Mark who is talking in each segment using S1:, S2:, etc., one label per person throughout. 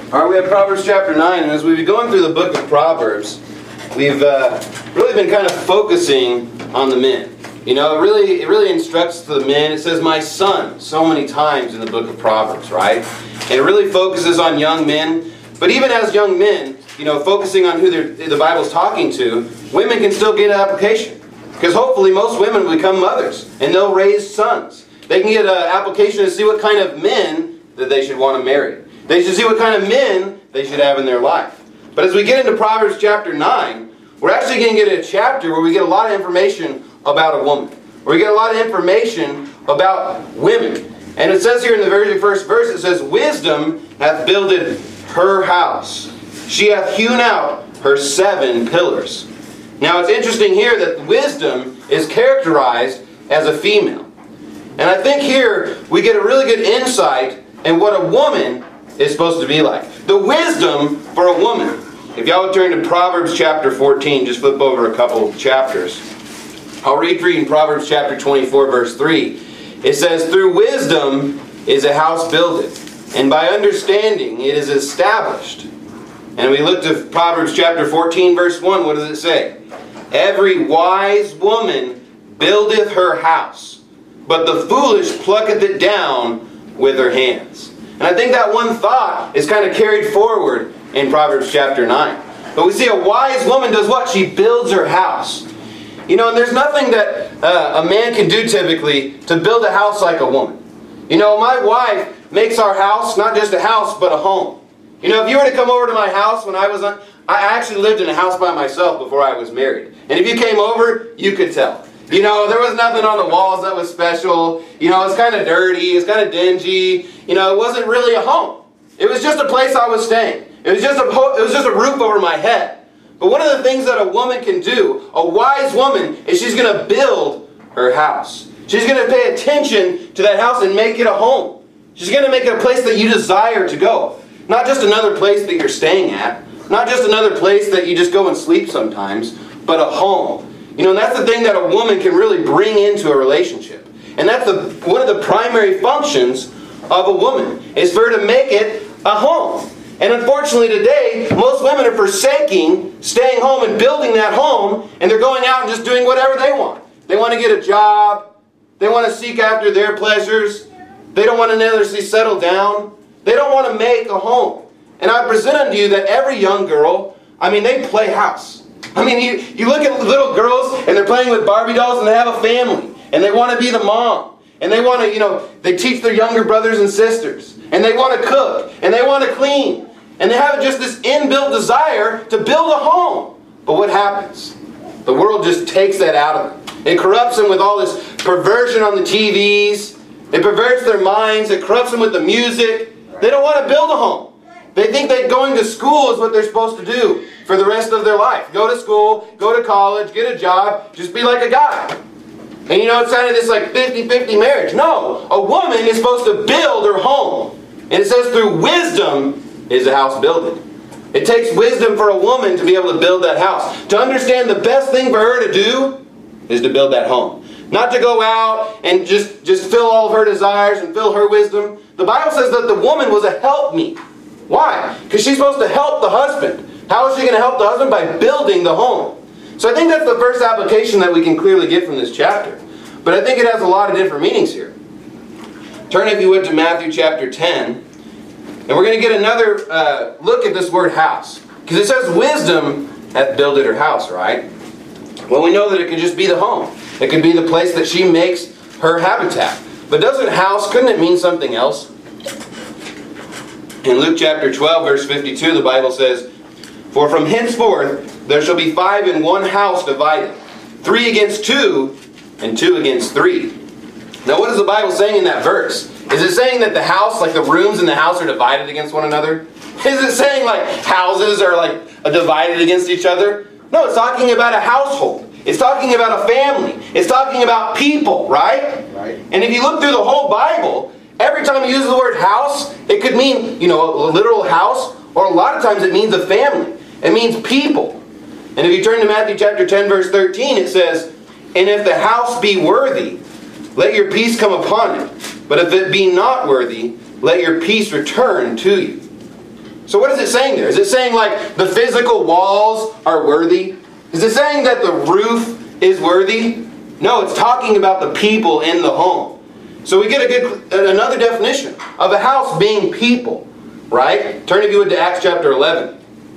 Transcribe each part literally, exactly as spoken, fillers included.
S1: All right, we have Proverbs chapter nine, and as we've been going through the book of Proverbs, we've uh, really been kind of focusing on the men. You know, it really, it really instructs the men. It says, "my son," so many times in the book of Proverbs, right? And it really focuses on young men. But even as young men, you know, focusing on who the Bible's talking to, women can still get an application. Because hopefully most women will become mothers, and they'll raise sons. They can get an application to see what kind of men that they should want to marry. They should see what kind of men they should have in their life. But as we get into Proverbs chapter nine, we're actually going to get a chapter where we get a lot of information about a woman. Where we get a lot of information about women. And it says here in the very first verse, it says, "Wisdom hath builded her house. She hath hewn out her seven pillars." Now it's interesting here that wisdom is characterized as a female. And I think here we get a really good insight in what a woman is supposed to be like. The wisdom for a woman. If y'all would turn to Proverbs chapter fourteen, just flip over a couple of chapters. I'll read for you in Proverbs chapter twenty-four, verse three. It says, "Through wisdom is a house builded, and by understanding it is established." And we looked at Proverbs chapter fourteen, verse one. What does it say? "Every wise woman buildeth her house, but the foolish plucketh it down with her hands." And I think that one thought is kind of carried forward in Proverbs chapter nine. But we see a wise woman does what? She builds her house. You know, and there's nothing that uh, a man can do typically to build a house like a woman. You know, my wife makes our house not just a house, but a home. You know, if you were to come over to my house when I was on, I actually lived in a house by myself before I was married. And if you came over, you could tell. You know, there was nothing on the walls that was special. You know, it was kind of dirty. It was kind of dingy. You know, it wasn't really a home. It was just a place I was staying. It was just a, it was just a roof over my head. But one of the things that a woman can do, a wise woman, is she's going to build her house. She's going to pay attention to that house and make it a home. She's going to make it a place that you desire to go. Not just another place that you're staying at. Not just another place that you just go and sleep sometimes. But a home. You know, and that's the thing that a woman can really bring into a relationship. And that's the, one of the primary functions of a woman, is for her to make it a home. And unfortunately today, most women are forsaking staying home and building that home, and they're going out and just doing whatever they want. They want to get a job. They want to seek after their pleasures. They don't want to necessarily settle down. They don't want to make a home. And I present unto you that every young girl, I mean, they play house. I mean, you, you look at little girls, and they're playing with Barbie dolls, and they have a family. And they want to be the mom. And they want to, you know, they teach their younger brothers and sisters. And they want to cook. And they want to clean. And they have just this inbuilt desire to build a home. But what happens? The world just takes that out of them. It corrupts them with all this perversion on the T Vs. It perverts their minds. It corrupts them with the music. They don't want to build a home. They think that going to school is what they're supposed to do for the rest of their life. Go to school, go to college, get a job, just be like a guy. And you know, it's kind of this like fifty fifty marriage. No, a woman is supposed to build her home. And it says through wisdom is a house builded. It takes wisdom for a woman to be able to build that house. To understand the best thing for her to do is to build that home. Not to go out and just, just fill all of her desires and fill her wisdom. The Bible says that the woman was a helpmeet. Why? Because she's supposed to help the husband. How is she going to help the husband? By building the home. So I think that's the first application that we can clearly get from this chapter. But I think it has a lot of different meanings here. Turn, if you would, to Matthew chapter ten. And we're going to get another uh, look at this word house. Because it says wisdom hath builded her house, right? Well, we know that it could just be the home. It could be the place that she makes her habitat. But doesn't house, couldn't it mean something else? In Luke chapter twelve, verse fifty-two, the Bible says, "For from henceforth there shall be five in one house divided, three against two, and two against three." Now what is the Bible saying in that verse? Is it saying that the house, like the rooms in the house, are divided against one another? Is it saying like houses are like divided against each other? No, it's talking about a household. It's talking about a family. It's talking about people, right? Right. And if you look through the whole Bible, every time you use the word house, it could mean, you know, a literal house, or a lot of times it means a family. It means people. And if you turn to Matthew chapter ten, verse thirteen, it says, "And if the house be worthy, let your peace come upon it. But if it be not worthy, let your peace return to you." So what is it saying there? Is it saying like the physical walls are worthy? Is it saying that the roof is worthy? No, it's talking about the people in the home. So we get a good another definition of a house being people, right? Turn if you would to Acts chapter eleven.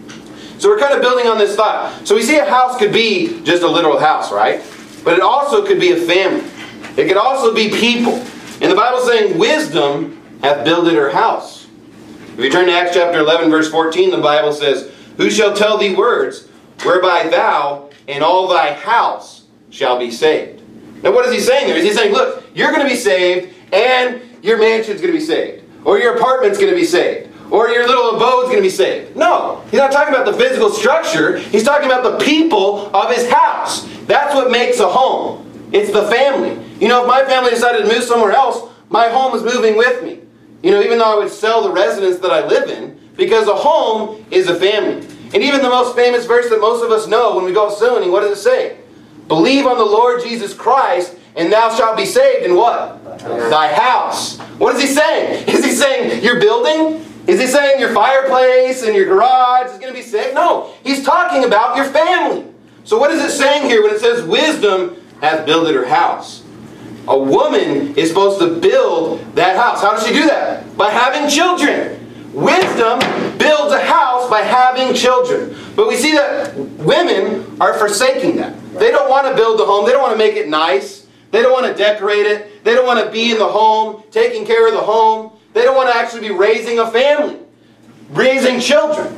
S1: So we're kind of building on this thought. So we see a house could be just a literal house, right? But it also could be a family. It could also be people. And the Bible's saying, wisdom hath builded her house. If you turn to Acts chapter eleven, verse fourteen, the Bible says, who shall tell thee words, whereby thou and all thy house shall be saved? Now what is he saying there? Is he saying, look, you're going to be saved, and your mansion's going to be saved, or your apartment's going to be saved, or your little abode's going to be saved? No, he's not talking about the physical structure. He's talking about the people of his house. That's what makes a home. It's the family. You know, if my family decided to move somewhere else, my home is moving with me. You know, even though I would sell the residence that I live in, because a home is a family. And even the most famous verse that most of us know when we go sowing, what does it say? Believe on the Lord Jesus Christ, and thou shalt be saved in what? Thy house. What is he saying? Is he saying your building? Is he saying your fireplace and your garage is going to be saved? No, he's talking about your family. So what is it saying here when it says wisdom hath builded her house? A woman is supposed to build that house. How does she do that? By having children. Wisdom builds a house by having children. But we see that women are forsaking that. They don't want to build the home. They don't want to make it nice. They don't want to decorate it. They don't want to be in the home, taking care of the home. They don't want to actually be raising a family, raising children.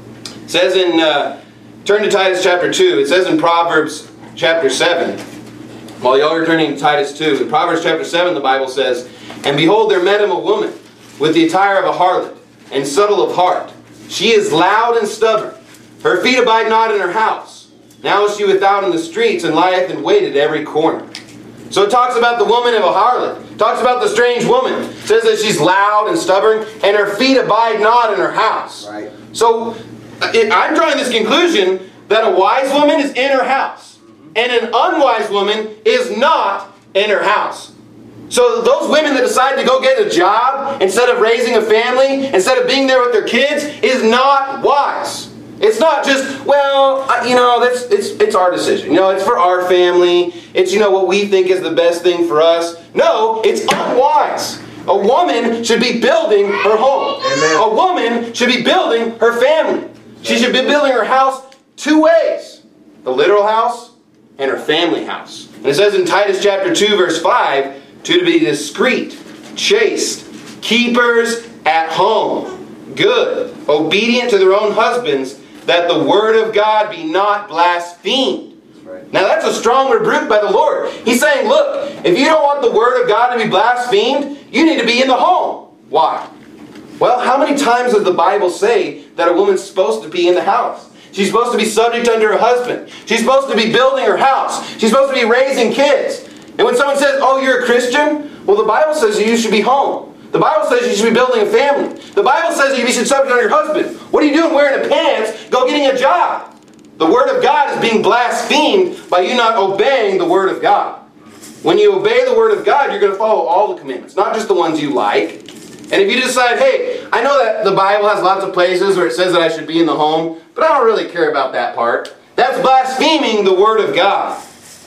S1: It says in, uh, turn to Titus chapter two. It says in Proverbs chapter seven, while y'all are turning to Titus two, in Proverbs chapter seven, the Bible says, and behold, there met him a woman with the attire of a harlot, and subtle of heart. She is loud and stubborn. Her feet abide not in her house. Now is she without in the streets, and lieth in wait at every corner. So it talks about the woman of a harlot. It talks about the strange woman. It says that she's loud and stubborn, and her feet abide not in her house. Right. So it, I'm drawing this conclusion that a wise woman is in her house, and an unwise woman is not in her house. So those women that decide to go get a job instead of raising a family, instead of being there with their kids, is not wise. It's not just, well, you know, that's it's it's our decision. You know, it's for our family. It's, you know, what we think is the best thing for us. No, it's unwise. A woman should be building her home. Amen. A woman should be building her family. She should be building her house two ways. The literal house and her family house. And it says in Titus chapter two, verse five, to be discreet, chaste, keepers at home, good, obedient to their own husbands, that the word of God be not blasphemed. Right. Now that's a strong rebuke by the Lord. He's saying, look, if you don't want the word of God to be blasphemed, you need to be in the home. Why? Well, how many times does the Bible say that a woman's supposed to be in the house? She's supposed to be subject unto her husband. She's supposed to be building her house. She's supposed to be raising kids. And when someone says, oh, you're a Christian, well, the Bible says you should be home. The Bible says you should be building a family. The Bible says you should subject on your husband. What are you doing wearing a pants? Go getting a job. The Word of God is being blasphemed by you not obeying the Word of God. When you obey the Word of God, you're going to follow all the commandments, not just the ones you like. And if you decide, hey, I know that the Bible has lots of places where it says that I should be in the home, but I don't really care about that part, that's blaspheming the Word of God.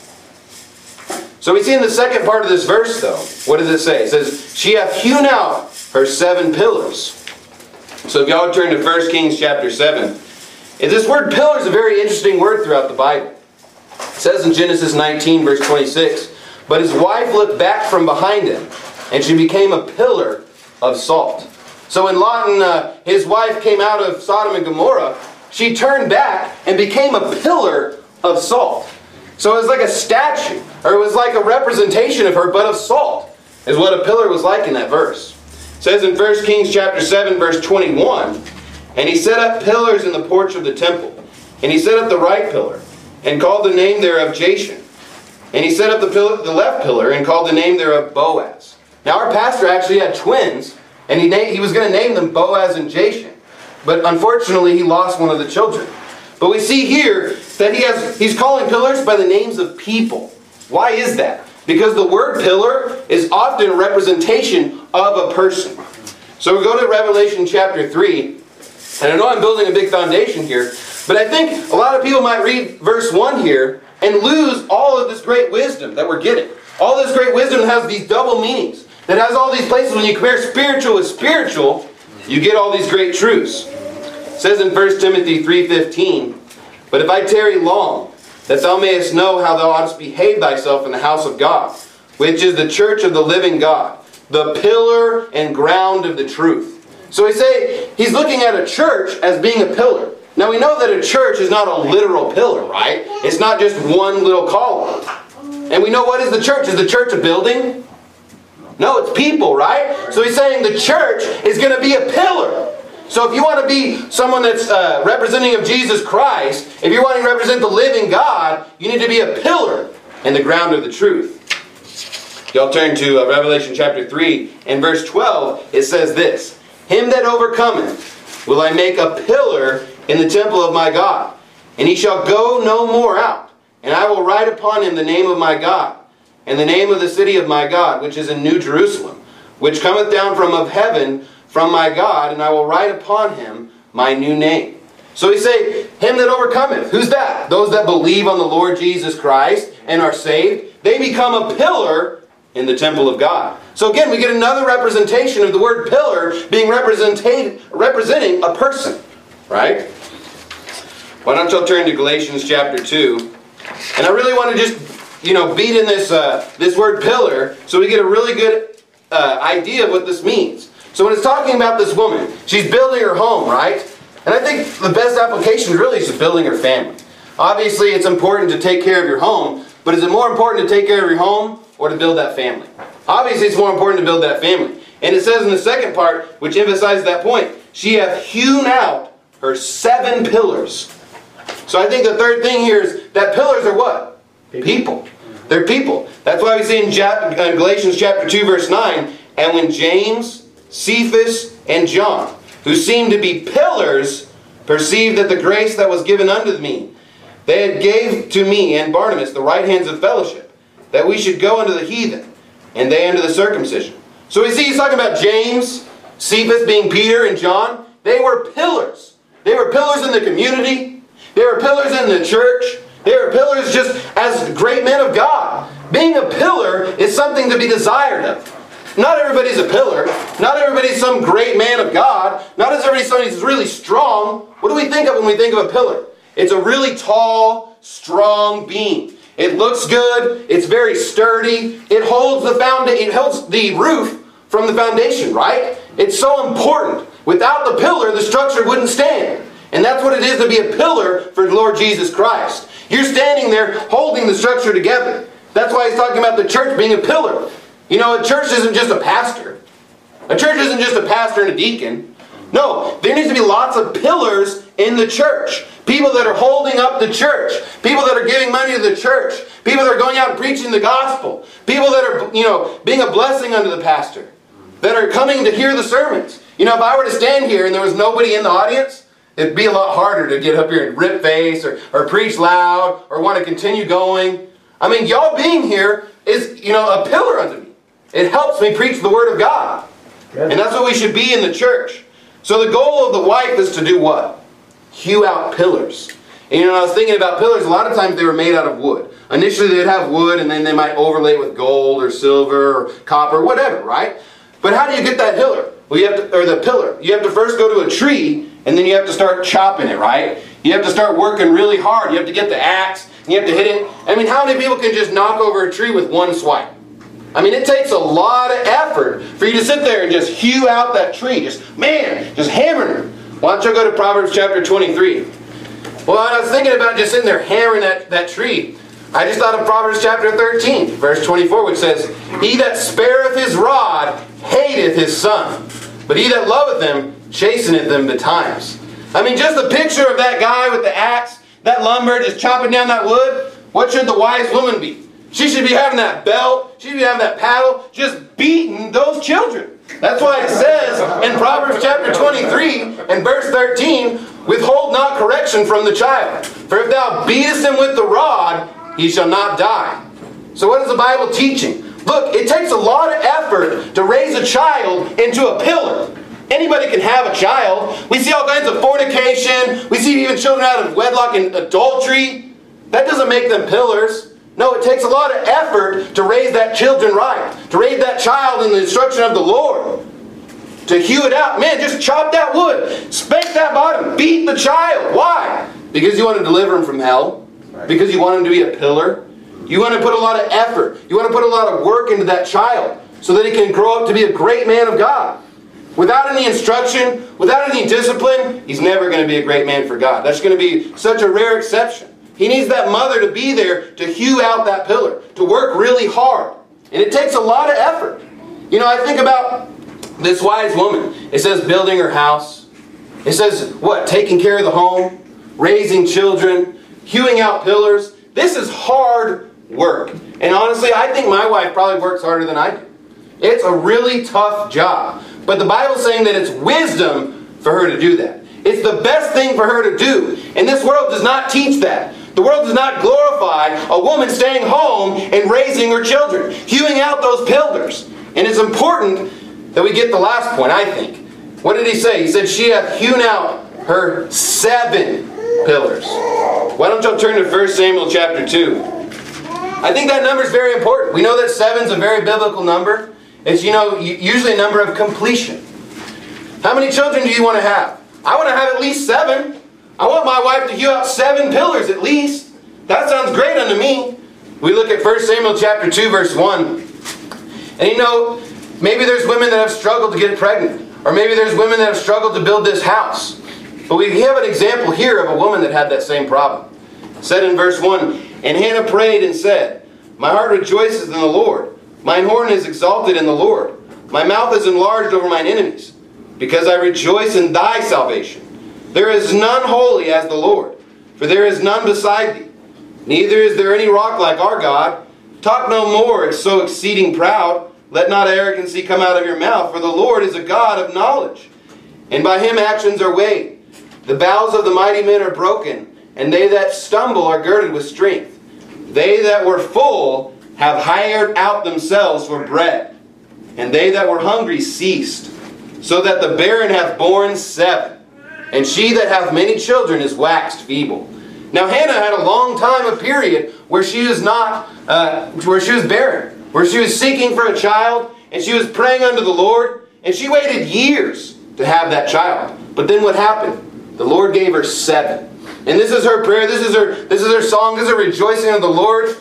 S1: So we see in the second part of this verse, though, what does it say? It says, she hath hewn out her seven pillars. So if y'all would turn to First Kings chapter seven. And this word pillar is a very interesting word throughout the Bible. It says in Genesis nineteen, verse twenty-six, but his wife looked back from behind him, and she became a pillar of salt. So when Lot and uh, his wife came out of Sodom and Gomorrah, she turned back and became a pillar of salt. So it was like a statue, or it was like a representation of her, but of salt, is what a pillar was like in that verse. It says in First Kings chapter seven, verse twenty-one, and he set up pillars in the porch of the temple, and he set up the right pillar, and called the name thereof Jashen. And he set up the, pillar, the left pillar, and called the name thereof Boaz. Now our pastor actually had twins, and he, na- he was going to name them Boaz and Jashen. But unfortunately he lost one of the children. But we see here that he has, he's calling pillars by the names of people. Why is that? Because the word pillar is often a representation of a person. So we go to Revelation chapter three, And I know I'm building a big foundation here, but I think a lot of people might read verse one here and lose all of this great wisdom that we're getting. All this great wisdom has these double meanings. That has all these places when you compare spiritual with spiritual, you get all these great truths. It says in First Timothy three fifteen, "But if I tarry long, that thou mayest know how thou oughtest behave thyself in the house of God, which is the church of the living God, the pillar and ground of the truth." So we say he's looking at a church as being a pillar. Now we know that a church is not a literal pillar, right? It's not just one little column. And we know, what is the church? Is the church a building? No, it's people, right? So he's saying the church is going to be a pillar. So if you want to be someone that's uh, representing of Jesus Christ, if you're wanting to represent the living God, you need to be a pillar in the ground of the truth. Y'all turn to uh, Revelation chapter three and verse twelve. It says this, "Him that overcometh will I make a pillar in the temple of my God, and he shall go no more out. And I will write upon him the name of my God, and the name of the city of my God, which is in New Jerusalem, which cometh down from of heaven from my God, and I will write upon him my new name." So he say, him that overcometh. Who's that? Those that believe on the Lord Jesus Christ and are saved. They become a pillar in the temple of God. So again, we get another representation of the word pillar being represented, representing a person. Right? Why don't y'all turn to Galatians chapter two. And I really want to just, you know, beat in this, uh, this word pillar so we get a really good uh, idea of what this means. So when it's talking about this woman, she's building her home, right? And I think the best application really is building her family. Obviously, it's important to take care of your home, but is it more important to take care of your home or to build that family? Obviously, it's more important to build that family. And it says in the second part, which emphasizes that point, "She hath hewn out her seven pillars." So I think the third thing here is that pillars are what? People. people. They're people. That's why we see in Galatians chapter two verse nine, "And when James, Cephas, and John, who seemed to be pillars, perceived that the grace that was given unto me, they had gave to me and Barnabas the right hands of fellowship, that we should go unto the heathen, and they unto the circumcision." So we see he's talking about James, Cephas being Peter, and John. They were pillars. They were pillars in the community. They were pillars in the church. They were pillars just as great men of God. Being a pillar is something to be desired of. Not everybody's a pillar. Not everybody's some great man of God. Not everybody's somebody who's really strong. What do we think of when we think of a pillar? It's a really tall, strong beam. It looks good. It's very sturdy. It holds the foundation. It holds the roof from the foundation, right? It's so important. Without the pillar, the structure wouldn't stand. And that's what it is to be a pillar for the Lord Jesus Christ. You're standing there holding the structure together. That's why he's talking about the church being a pillar. You know, a church isn't just a pastor. A church isn't just a pastor and a deacon. No, there needs to be lots of pillars in the church. People that are holding up the church. People that are giving money to the church. People that are going out and preaching the gospel. People that are, you know, being a blessing unto the pastor. That are coming to hear the sermons. You know, if I were to stand here and there was nobody in the audience, it'd be a lot harder to get up here and rip face or, or preach loud or want to continue going. I mean, y'all being here is, you know, a pillar unto me. It helps me preach the Word of God. Good. And that's what we should be in the church. So the goal of the wife is to do what? Hew out pillars. And you know, I was thinking about pillars, a lot of times they were made out of wood. Initially they'd have wood and then they might overlay it with gold or silver or copper, whatever, right? But how do you get that pillar? Well, you have to, or the pillar. You have to first go to a tree and then you have to start chopping it, right? You have to start working really hard. You have to get the axe and you have to hit it. I mean, how many people can just knock over a tree with one swipe? I mean, it takes a lot of effort for you to sit there and just hew out that tree. Just, man, just hammering it. Why don't you go to Proverbs chapter twenty-three? Well, I was thinking about just sitting there hammering that, that tree. I just thought of Proverbs chapter thirteen, verse twenty-four, which says, "He that spareth his rod hateth his son, but he that loveth them chasteneth them betimes." I mean, just the picture of that guy with the axe, that lumber, just chopping down that wood. What should the wise woman be? She should be having that belt. She should be having that paddle, just beating those children. That's why it says in Proverbs chapter twenty-three and verse thirteen, "Withhold not correction from the child. For if thou beatest him with the rod, he shall not die." So what is the Bible teaching? Look, it takes a lot of effort to raise a child into a pillar. Anybody can have a child. We see all kinds of fornication. We see even children out of wedlock and adultery. That doesn't make them pillars. No, it takes a lot of effort to raise that children right. To raise that child in the instruction of the Lord. To hew it out. Man, just chop that wood. Spank that bottom. Beat the child. Why? Because you want to deliver him from hell. Because you want him to be a pillar. You want to put a lot of effort. You want to put a lot of work into that child so that he can grow up to be a great man of God. Without any instruction, without any discipline, he's never going to be a great man for God. That's going to be such a rare exception. He needs that mother to be there to hew out that pillar, to work really hard. And it takes a lot of effort. You know, I think about this wise woman. It says building her house. It says, what? Taking care of the home, raising children, hewing out pillars. This is hard work. And honestly, I think my wife probably works harder than I do. It's a really tough job. But the Bible's saying that it's wisdom for her to do that. It's the best thing for her to do. And this world does not teach that. The world does not glorify a woman staying home and raising her children, hewing out those pillars. And it's important that we get the last point, I think. What did he say? He said, she hath hewn out her seven pillars. Why don't y'all turn to First Samuel chapter two? I think that number is very important. We know that seven is a very biblical number. It's, you know, usually a number of completion. How many children do you want to have? I want to have at least seven. I want my wife to hew out seven pillars at least. That sounds great unto me. We look at First Samuel chapter two, verse one. And you know, maybe there's women that have struggled to get pregnant. Or maybe there's women that have struggled to build this house. But we have an example here of a woman that had that same problem. It said in verse one, and Hannah prayed and said, my heart rejoices in the Lord. Mine horn is exalted in the Lord. My mouth is enlarged over mine enemies, because I rejoice in thy salvation. There is none holy as the Lord, for there is none beside thee. Neither is there any rock like our God. Talk no more, it's so exceeding proud. Let not arrogancy come out of your mouth, for the Lord is a God of knowledge, and by him actions are weighed. The bows of the mighty men are broken, and they that stumble are girded with strength. They that were full have hired out themselves for bread, and they that were hungry ceased, so that the barren hath borne seven, and she that hath many children is waxed feeble. Now Hannah had a long time, a period, where she was not, uh, where she was barren, where she was seeking for a child, and she was praying unto the Lord, and she waited years to have that child. But then what happened? The Lord gave her seven. And this is her prayer, this is her, this is her song, this is her rejoicing of the Lord.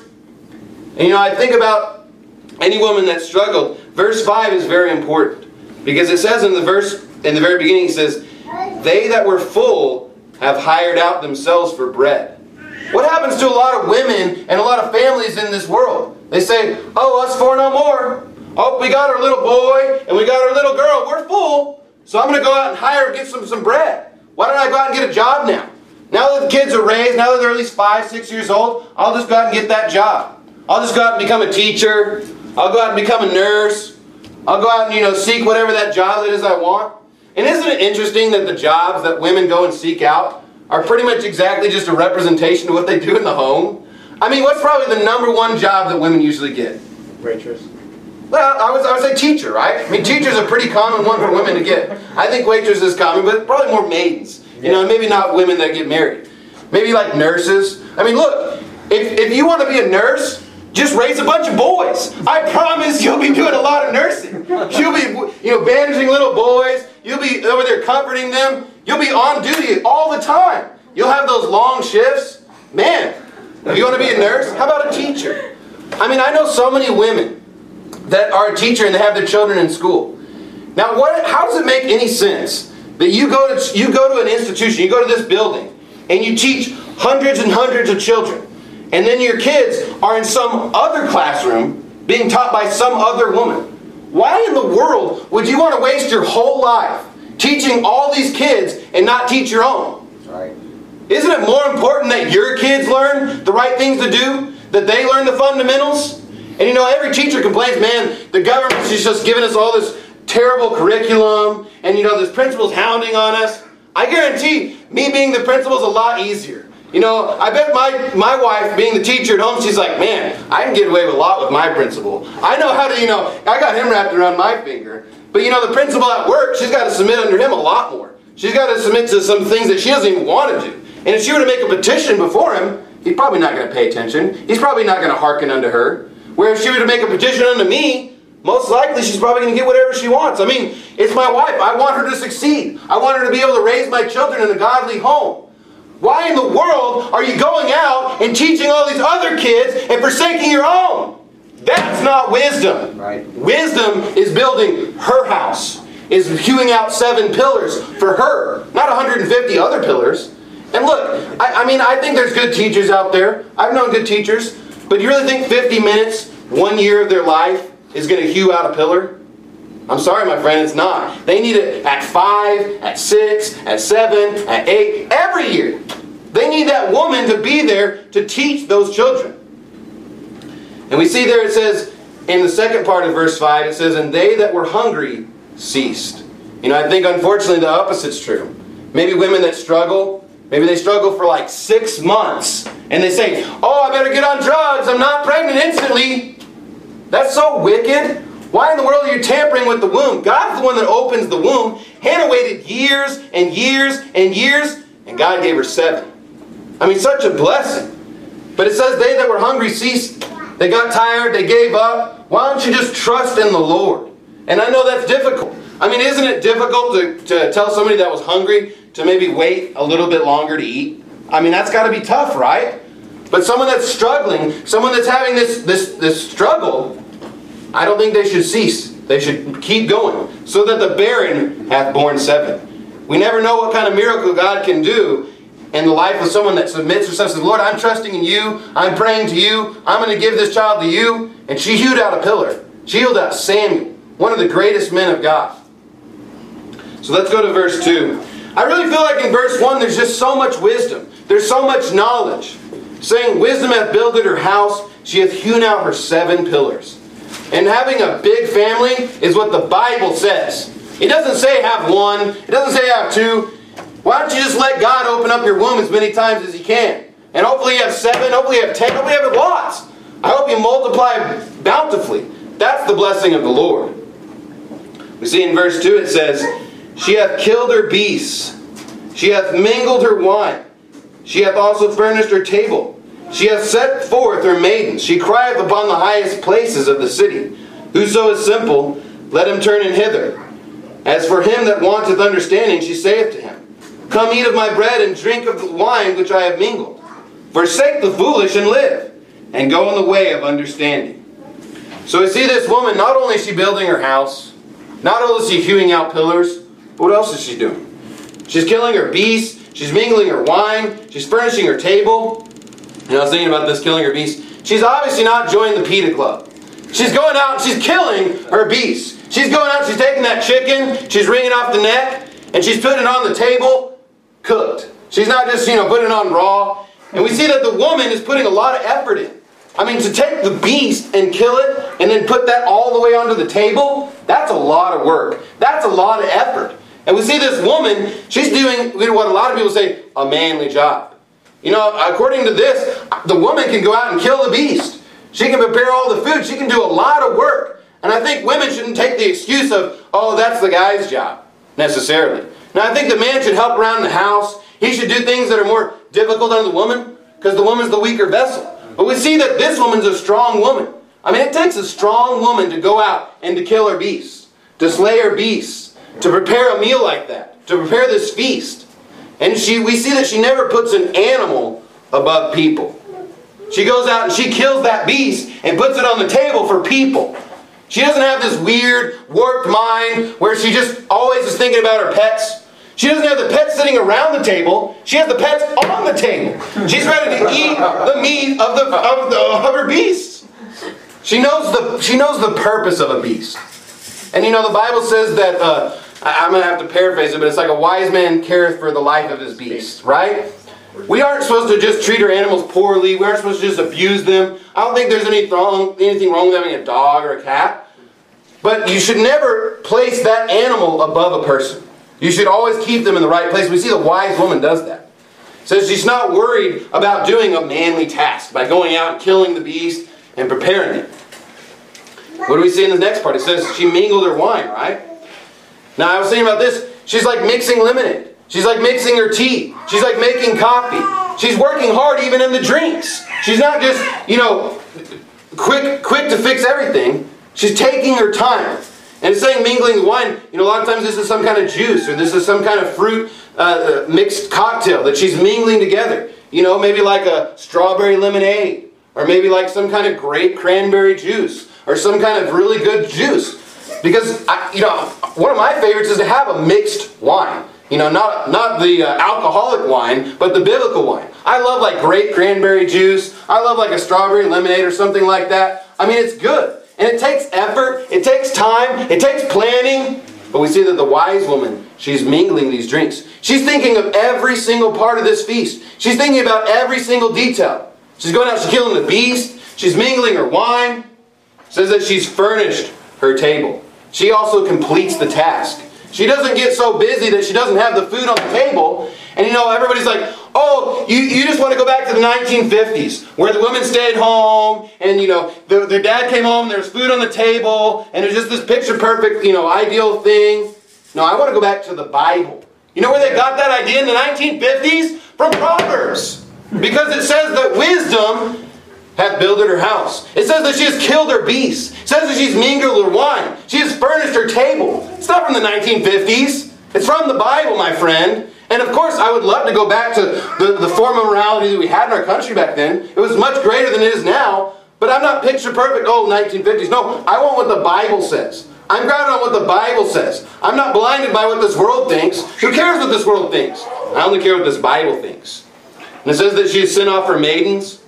S1: And you know, I think about any woman that struggled. Verse five is very important. Because it says in the verse, in the very beginning, it says, they that were full have hired out themselves for bread. What happens to a lot of women and a lot of families in this world? They say, oh, us four no more. Oh, we got our little boy and we got our little girl. We're full. So I'm going to go out and hire, get some, some bread. Why don't I go out and get a job now? Now that the kids are raised, now that they're at least five, six years old, I'll just go out and get that job. I'll just go out and become a teacher. I'll go out and become a nurse. I'll go out and, you know, seek whatever that job that is I want. And isn't it interesting that the jobs that women go and seek out are pretty much exactly just a representation of what they do in the home? I mean, what's probably the number one job that women usually get?
S2: Waitress.
S1: Well, I would, I would say teacher, right? I mean, teacher's a pretty common one for women to get. I think waitress is common, but probably more maidens. You know, maybe not women that get married. Maybe like nurses. I mean, look, if, if you want to be a nurse, just raise a bunch of boys. I promise you'll be doing a lot of nursing. You'll be, you know, bandaging little boys. You'll be over there comforting them. You'll be on duty all the time. You'll have those long shifts. Man, if you want to be a nurse, how about a teacher? I mean, I know so many women that are a teacher and they have their children in school. Now, what? How does it make any sense that you go to you go to an institution, you go to this building, and you teach hundreds and hundreds of children, and then your kids are in some other classroom being taught by some other woman? Why in the world would you want to waste your whole life teaching all these kids and not teach your own?
S2: That's right.
S1: Isn't it more important that your kids learn the right things to do, that they learn the fundamentals? And you know, every teacher complains, man, the government's just giving us all this terrible curriculum, and you know, this principal's hounding on us. I guarantee me being the principal is a lot easier. You know, I bet my, my wife, being the teacher at home, she's like, man, I can get away with a lot with my principal. I know how to, you know, I got him wrapped around my finger. But you know, the principal at work, she's got to submit under him a lot more. She's got to submit to some things that she doesn't even want to do. And if she were to make a petition before him, he's probably not going to pay attention. He's probably not going to hearken unto her. Where if she were to make a petition unto me, most likely she's probably going to get whatever she wants. I mean, it's my wife. I want her to succeed. I want her to be able to raise my children in a godly home. Why in the world are you going out and teaching all these other kids and forsaking your own? That's not wisdom.
S2: Right.
S1: Wisdom is building her house, is hewing out seven pillars for her, not one hundred fifty other pillars. And look, I, I mean, I think there's good teachers out there. I've known good teachers. But you really think fifty minutes, one year of their life, is going to hew out a pillar? I'm sorry, my friend, it's not. They need it at five, at six, at seven, at eight, every year. They need that woman to be there to teach those children. And we see there it says, in the second part of verse five, it says, and they that were hungry ceased. You know, I think unfortunately the opposite's true. Maybe women that struggle, maybe they struggle for like six months. And they say, oh, I better get on drugs. I'm not pregnant instantly. That's so wicked. Why in the world are you tampering with the womb? God's the one that opens the womb. Hannah waited years and years and years, and God gave her seven. I mean, such a blessing. But it says they that were hungry ceased. They got tired. They gave up. Why don't you just trust in the Lord? And I know that's difficult. I mean, isn't it difficult to, to tell somebody that was hungry to maybe wait a little bit longer to eat? I mean, that's got to be tough, right? But someone that's struggling, someone that's having this, this, this struggle, I don't think they should cease. They should keep going. So that the barren hath borne seven. We never know what kind of miracle God can do in the life of someone that submits herself and says, Lord, I'm trusting in you. I'm praying to you. I'm going to give this child to you. And she hewed out a pillar. She hewed out Samuel, one of the greatest men of God. So let's go to verse two. I really feel like in verse one there's just so much wisdom. There's so much knowledge. Saying, wisdom hath builded her house. She hath hewn out her seven pillars. And having a big family is what the Bible says. It doesn't say have one. It doesn't say have two. Why don't you just let God open up your womb as many times as He can? And hopefully you have seven. Hopefully you have ten. Hopefully you have lots. I hope you multiply bountifully. That's the blessing of the Lord. We see in verse two it says, she hath killed her beasts. She hath mingled her wine. She hath also furnished her table. She hath set forth her maidens. She crieth upon the highest places of the city. Whoso is simple, let him turn in hither. As for him that wanteth understanding, she saith to him, come eat of my bread and drink of the wine which I have mingled. Forsake the foolish and live, and go in the way of understanding. So we see this woman, not only is she building her house, not only is she hewing out pillars, but what else is she doing? She's killing her beasts. She's mingling her wine. She's furnishing her table. And I was thinking about this, killing her beast. She's obviously not joining the PETA Club. She's going out and she's killing her beast. She's going out, she's taking that chicken, she's wringing off the neck, and she's putting it on the table, cooked. She's not just, you know, putting it on raw. And we see that the woman is putting a lot of effort in. I mean, to take the beast and kill it, and then put that all the way onto the table, that's a lot of work. That's a lot of effort. And we see this woman, she's doing what a lot of people say, a manly job. You know, according to this, the woman can go out and kill the beast. She can prepare all the food. She can do a lot of work. And I think women shouldn't take the excuse of, oh, that's the guy's job, necessarily. Now, I think the man should help around the house. He should do things that are more difficult than the woman, because the woman's the weaker vessel. But we see that this woman's a strong woman. I mean, it takes a strong woman to go out and to kill her beasts, to slay her beasts, to prepare a meal like that, to prepare this feast. And she, we see that she never puts an animal above people. She goes out and she kills that beast and puts it on the table for people. She doesn't have this weird, warped mind where she just always is thinking about her pets. She doesn't have the pets sitting around the table. She has the pets on the table. She's ready to eat the meat of, the, of, the, of her beasts. She knows, the, she knows the purpose of a beast. And you know, the Bible says that, uh, I'm going to have to paraphrase it, but it's like a wise man careth for the life of his beast, right? We aren't supposed to just treat our animals poorly. We aren't supposed to just abuse them. I don't think there's any wrong, anything wrong with having a dog or a cat. But you should never place that animal above a person. You should always keep them in the right place. We see the wise woman does that. It says she's not worried about doing a manly task by going out and killing the beast and preparing it. What do we see in the next part? It says she mingled her wine, right? Now, I was thinking about this. She's like mixing lemonade. She's like mixing her tea. She's like making coffee. She's working hard even in the drinks. She's not just, you know, quick, quick to fix everything. She's taking her time. And it's saying mingling the wine, you know, a lot of times this is some kind of juice or this is some kind of fruit uh, mixed cocktail that she's mingling together. You know, maybe like a strawberry lemonade or maybe like some kind of grape cranberry juice or some kind of really good juice. Because, I, you know, one of my favorites is to have a mixed wine. You know, not, not the uh, alcoholic wine, but the biblical wine. I love like grape cranberry juice. I love like a strawberry lemonade or something like that. I mean, it's good. And it takes effort, it takes time, it takes planning. But we see that the wise woman, she's mingling these drinks. She's thinking of every single part of this feast. She's thinking about every single detail. She's going out, she's killing the beast. She's mingling her wine. It says that she's furnished her table. She also completes the task. She doesn't get so busy that she doesn't have the food on the table. And you know, everybody's like, oh, you, you just want to go back to the nineteen fifties where the women stayed home and, you know, the, their dad came home and there was food on the table and it was just this picture perfect, you know, ideal thing. No, I want to go back to the Bible. You know where they got that idea in the nineteen fifties? From Proverbs. Because it says that wisdom hath builded her house. It says that she has killed her beasts. It says that she's mingled her wine. She has furnished her table. It's not from the nineteen fifties. It's from the Bible, my friend. And of course, I would love to go back to the, the form of morality that we had in our country back then. It was much greater than it is now. But I'm not picture perfect, oh, nineteen fifties. No, I want what the Bible says. I'm grounded on what the Bible says. I'm not blinded by what this world thinks. Who cares what this world thinks? I only care what this Bible thinks. And it says that she has sent off her maidens.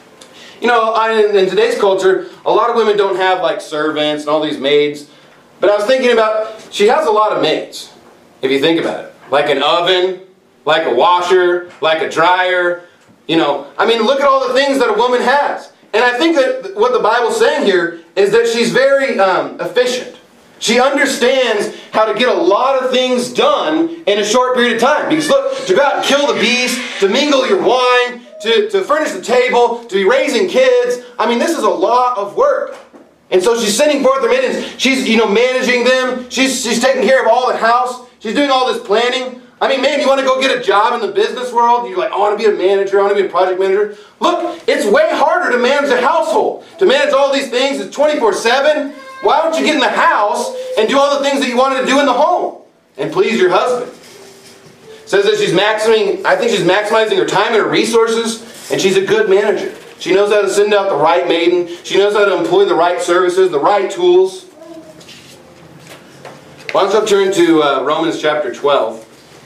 S1: You know, in today's culture, a lot of women don't have like servants and all these maids. But I was thinking about, she has a lot of maids, if you think about it. Like an oven, like a washer, like a dryer. You know, I mean, look at all the things that a woman has. And I think that what the Bible's saying here is that she's very um, efficient. She understands how to get a lot of things done in a short period of time. Because look, to go out and kill the beast, to mingle your wine, to, to furnish the table, to be raising kids. I mean, this is a lot of work. And so she's sending forth her maidens. She's, you know, managing them. She's, she's taking care of all the house. She's doing all this planning. I mean, man, you want to go get a job in the business world? You're like, I want to be a manager. I want to be a project manager. Look, it's way harder to manage a household. To manage all these things. It's twenty-four seven. Why don't you get in the house and do all the things that you wanted to do in the home? And please your husband. It says that she's maximizing, I think she's maximizing her time and her resources. And she's a good manager. She knows how to send out the right maiden. She knows how to employ the right services, the right tools. Why don't you turn to uh, Romans chapter twelve.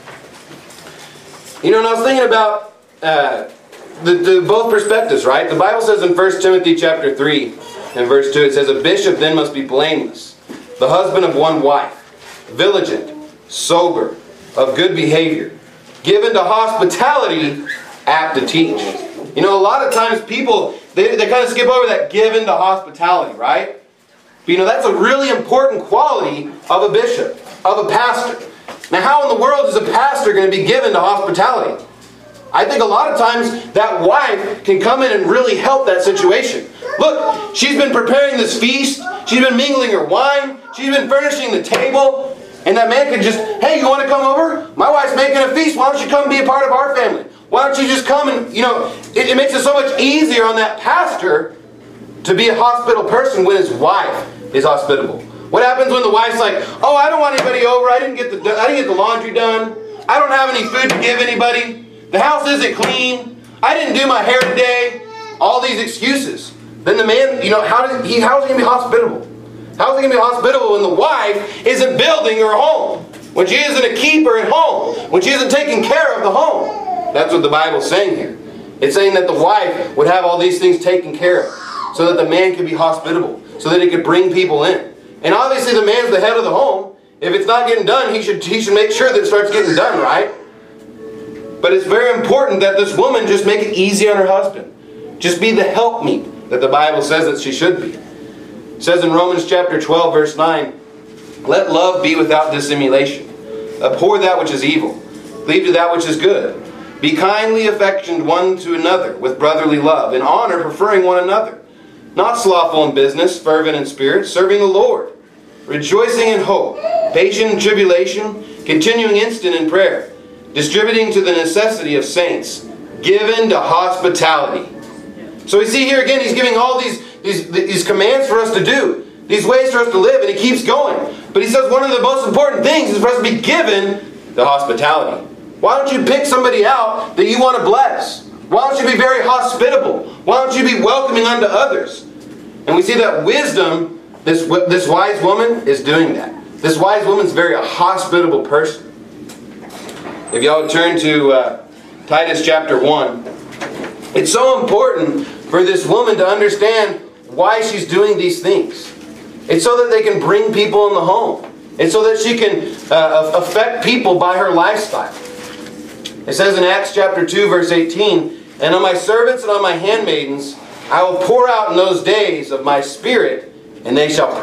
S1: You know, and I was thinking about uh, the, the both perspectives, right? The Bible says in First Timothy chapter three and verse two, it says, a bishop then must be blameless, the husband of one wife, vigilant, sober, of good behavior, given to hospitality, apt to teach. You know, a lot of times people, they, they kind of skip over that given to hospitality, right? But you know, that's a really important quality of a bishop, of a pastor. Now, how in the world is a pastor going to be given to hospitality? I think a lot of times that wife can come in and really help that situation. Look, she's been preparing this feast. She's been mingling her wine. She's been furnishing the table. And that man can just, hey, you want to come over? My wife's making a feast. Why don't you come be a part of our family? Why don't you just come and, you know, it, it makes it so much easier on that pastor to be a hospitable person when his wife is hospitable. What happens when the wife's like, oh, I don't want anybody over. I didn't get the, I didn't get the laundry done. I don't have any food to give anybody. The house isn't clean. I didn't do my hair today. All these excuses. Then the man, you know, how does he, how is he going to be hospitable? How is he going to be hospitable when the wife isn't building her home? When she isn't a keeper at home? When she isn't taking care of the home? That's what the Bible's saying here. It's saying that the wife would have all these things taken care of so that the man could be hospitable, so that he could bring people in. And obviously the man's the head of the home. If it's not getting done, he should, he should make sure that it starts getting done, right? But it's very important that this woman just make it easy on her husband. Just be the helpmeet that the Bible says that she should be. It says in Romans chapter twelve, verse nine, let love be without dissimulation. Abhor that which is evil. Cleave to that which is good. Be kindly affectioned one to another with brotherly love, in honor preferring one another. Not slothful in business, fervent in spirit, serving the Lord. Rejoicing in hope, patient in tribulation, continuing instant in prayer, distributing to the necessity of saints, given to hospitality. So we see here again, he's giving all these, these, these commands for us to do, these ways for us to live, and he keeps going. But he says one of the most important things is for us to be given to hospitality. Why don't you pick somebody out that you want to bless? Why don't you be very hospitable? Why don't you be welcoming unto others? And we see that wisdom, this, this wise woman is doing that. This wise woman's very a hospitable person. If y'all would turn to uh, Titus chapter one. It's so important for this woman to understand why she's doing these things. It's so that they can bring people in the home. It's so that she can uh, affect people by her lifestyle. It says in Acts chapter two, verse eighteen, "And on my servants and on my handmaidens I will pour out in those days of my spirit, and they shall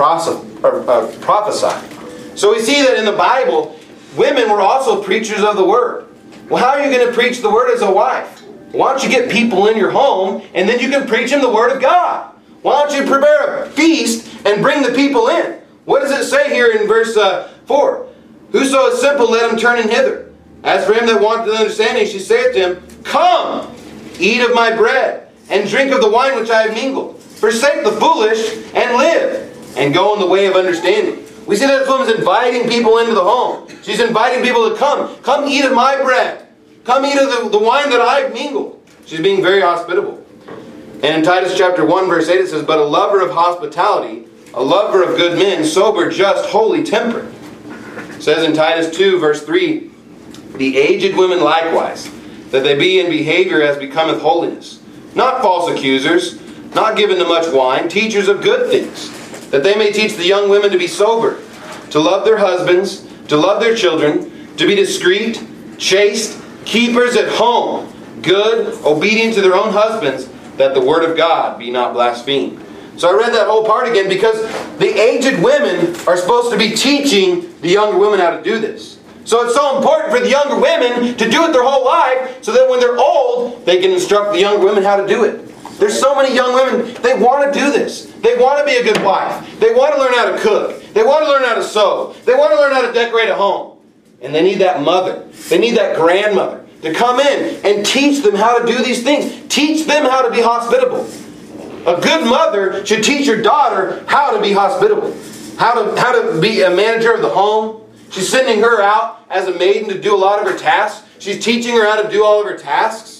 S1: prophesy." So we see that in the Bible, women were also preachers of the Word. Well, how are you going to preach the Word as a wife? Why don't you get people in your home, and then you can preach them the Word of God? Why don't you prepare a feast and bring the people in? What does it say here in verse uh, four? "Whoso is simple, let him turn in hither. As for him that wanteth understanding, she saith to him, Come, eat of my bread, and drink of the wine which I have mingled. Forsake the foolish, and live, and go in the way of understanding." We see that this woman's inviting people into the home. She's inviting people to come. Come eat of my bread. Come eat of the, the wine that I've mingled. She's being very hospitable. And in Titus chapter one, verse eight, it says, "But a lover of hospitality, a lover of good men, sober, just, holy, temperate." It says in Titus two, verse three, "The aged women likewise, that they be in behavior as becometh holiness, not false accusers, not given to much wine, teachers of good things, that they may teach the young women to be sober, to love their husbands, to love their children, to be discreet, chaste, keepers at home, good, obedient to their own husbands, that the word of God be not blasphemed." So I read that whole part again because the aged women are supposed to be teaching the younger women how to do this. So it's so important for the younger women to do it their whole life so that when they're old, they can instruct the younger women how to do it. There's so many young women, they want to do this. They want to be a good wife. They want to learn how to cook. They want to learn how to sew. They want to learn how to decorate a home. And they need that mother. They need that grandmother to come in and teach them how to do these things. Teach them how to be hospitable. A good mother should teach her daughter how to be hospitable. How to, how to be a manager of the home. She's sending her out as a maiden to do a lot of her tasks. She's teaching her how to do all of her tasks.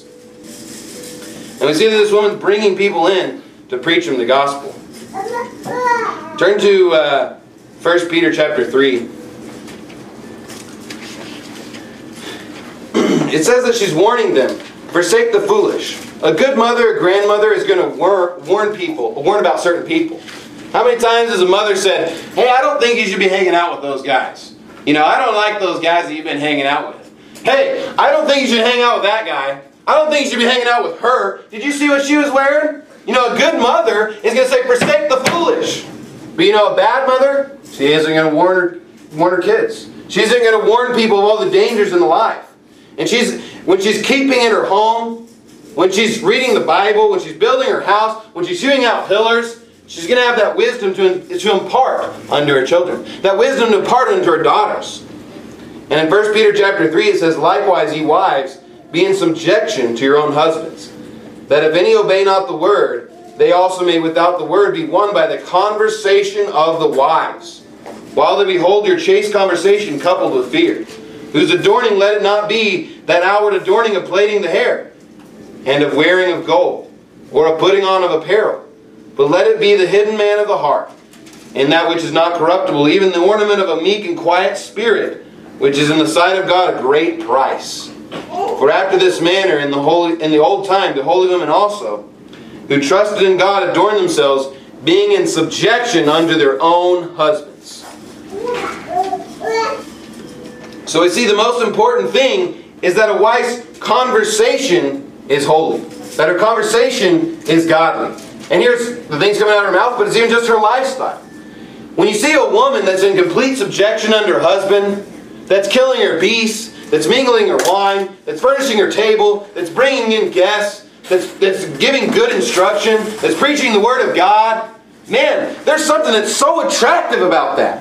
S1: And we see that this woman's bringing people in to preach them the gospel. Turn to uh, First Peter chapter three. It says that she's warning them, "Forsake the foolish." A good mother, a grandmother is going to warn, warn people, warn about certain people. How many times has a mother said, "Hey, I don't think you should be hanging out with those guys. You know, I don't like those guys that you've been hanging out with. Hey, I don't think you should hang out with that guy. I don't think you should be hanging out with her. Did you see what she was wearing?" You know, a good mother is going to say, "Forsake the foolish." But you know, a bad mother, she isn't going to warn her, warn her kids. She isn't going to warn people of all the dangers in the life. And she's when she's keeping in her home, when she's reading the Bible, when she's building her house, when she's shooting out pillars, she's going to have that wisdom to, to impart unto her children. That wisdom to impart unto her daughters. And in First Peter chapter three it says, "Likewise, ye wives, be in subjection to your own husbands, that if any obey not the word, they also may without the word be won by the conversation of the wives. While they behold your chaste conversation coupled with fear, whose adorning let it not be that outward adorning of plaiting the hair, and of wearing of gold, or of putting on of apparel, but let it be the hidden man of the heart, in that which is not corruptible, even the ornament of a meek and quiet spirit, which is in the sight of God a great price. For after this manner in the holy in the old time the holy women also, who trusted in God, adorned themselves, being in subjection unto their own husbands." So we see the most important thing is that a wife's conversation is holy. That her conversation is godly. And here's the things coming out of her mouth, but it's even just her lifestyle. When you see a woman that's in complete subjection under her husband, that's killing her peace, that's mingling her wine, that's furnishing her table, that's bringing in guests, that's, that's giving good instruction, that's preaching the Word of God, man, there's something that's so attractive about that.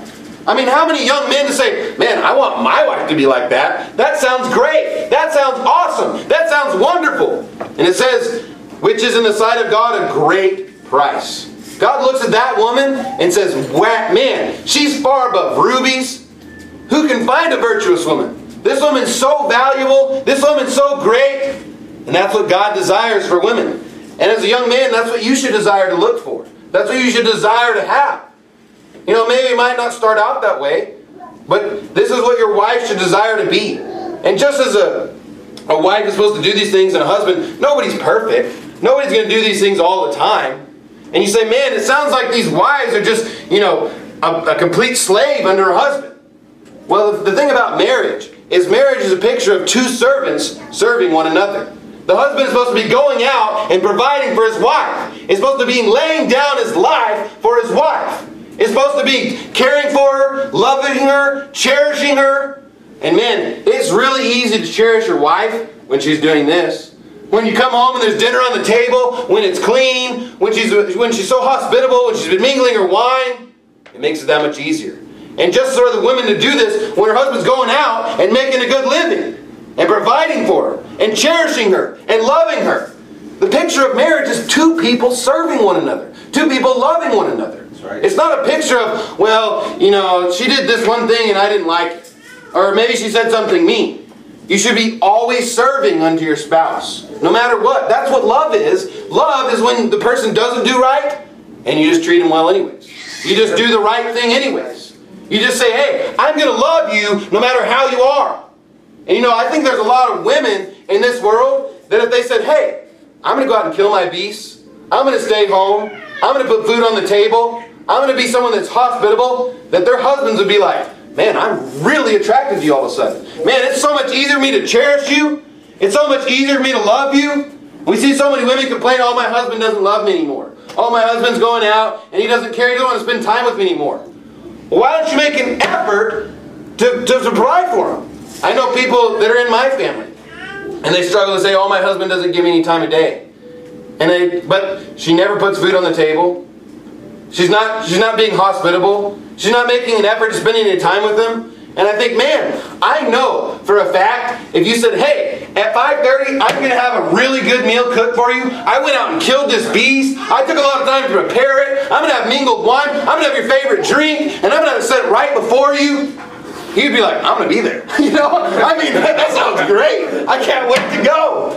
S1: I mean, how many young men to say, man, I want my wife to be like that. That sounds great. That sounds awesome. That sounds wonderful. And it says, which is in the sight of God a great price. God looks at that woman and says, man, she's far above rubies. Who can find a virtuous woman? This woman's so valuable. This woman's so great. And that's what God desires for women. And as a young man, that's what you should desire to look for. That's what you should desire to have. You know, maybe it might not start out that way, but this is what your wife should desire to be. And just as a, a wife is supposed to do these things and a husband, nobody's perfect. Nobody's going to do these things all the time. And you say, man, it sounds like these wives are just, you know, a, a complete slave under her husband. Well, the, the thing about marriage is marriage is a picture of two servants serving one another. The husband is supposed to be going out and providing for his wife. He's supposed to be laying down his life for his wife. He's supposed to be caring for her, loving her, cherishing her. And man, it's really easy to cherish your wife when she's doing this. When you come home and there's dinner on the table, when it's clean, when she's, when she's so hospitable, when she's been mingling her wine, it makes it that much easier. And just for the women to do this when her husband's going out and making a good living and providing for her and cherishing her and loving her. The picture of marriage is two people serving one another. Two people loving one another. That's right. It's not a picture of, well, you know, she did this one thing and I didn't like it. Or maybe she said something mean. You should be always serving unto your spouse. No matter what. That's what love is. Love is when the person doesn't do right and you just treat them well anyways. You just do the right thing anyways. You just say, hey, I'm going to love you no matter how you are. And you know, I think there's a lot of women in this world that if they said, hey, I'm going to go out and kill my beasts. I'm going to stay home. I'm going to put food on the table. I'm going to be someone that's hospitable. That their husbands would be like, man, I'm really attracted to you all of a sudden. Man, it's so much easier for me to cherish you. It's so much easier for me to love you. We see so many women complain, oh, my husband doesn't love me anymore. Oh, my husband's going out and he doesn't care. He doesn't want to spend time with me anymore. Well, why don't you make an effort to, to, to provide for him? I know people that are in my family, and they struggle to say, oh, my husband doesn't give me any time of day. And they, but she never puts food on the table. She's not, she's not being hospitable. She's not making an effort to spend any time with them. And I think, man, I know for a fact, if you said, hey, at five thirty, I'm going to have a really good meal cooked for you. I went out and killed this beast. I took a lot of time to prepare it. I'm going to have mingled wine. I'm going to have your favorite drink. And I'm going to have it set right before you. He'd be like, I'm going to be there. You know? I mean, that, that sounds great. I can't wait to go.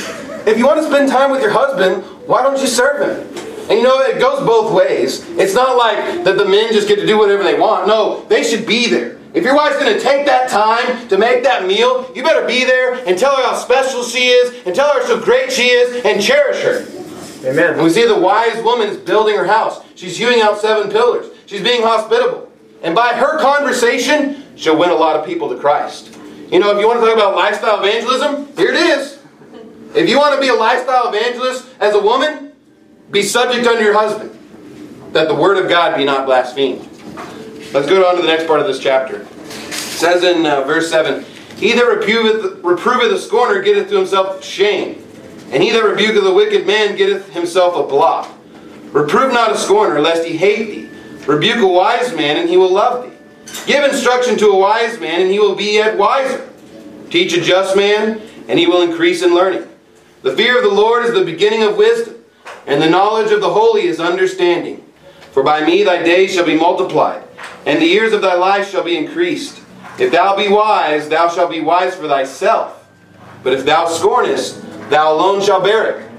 S1: If you want to spend time with your husband, why don't you serve him? And you know, it goes both ways. It's not like that the men just get to do whatever they want. No, they should be there. If your wife's going to take that time to make that meal, you better be there and tell her how special she is and tell her how great she is and cherish her. Amen. And we see the wise woman is building her house. She's hewing out seven pillars. She's being hospitable. And by her conversation, she'll win a lot of people to Christ. You know, if you want to talk about lifestyle evangelism, here it is. If you want to be a lifestyle evangelist as a woman, be subject unto your husband, that the word of God be not blasphemed. Let's go on to the next part of this chapter. It says in uh, verse seven, he that reproveth, reproveth a scorner getteth to himself shame, and he that rebuketh a wicked man getteth himself a blot. Reprove not a scorner, lest he hate thee. Rebuke a wise man, and he will love thee. Give instruction to a wise man, and he will be yet wiser. Teach a just man, and he will increase in learning. The fear of the Lord is the beginning of wisdom, and the knowledge of the holy is understanding. For by me thy days shall be multiplied, and the years of thy life shall be increased. If thou be wise, thou shalt be wise for thyself. But if thou scornest, thou alone shalt bear it.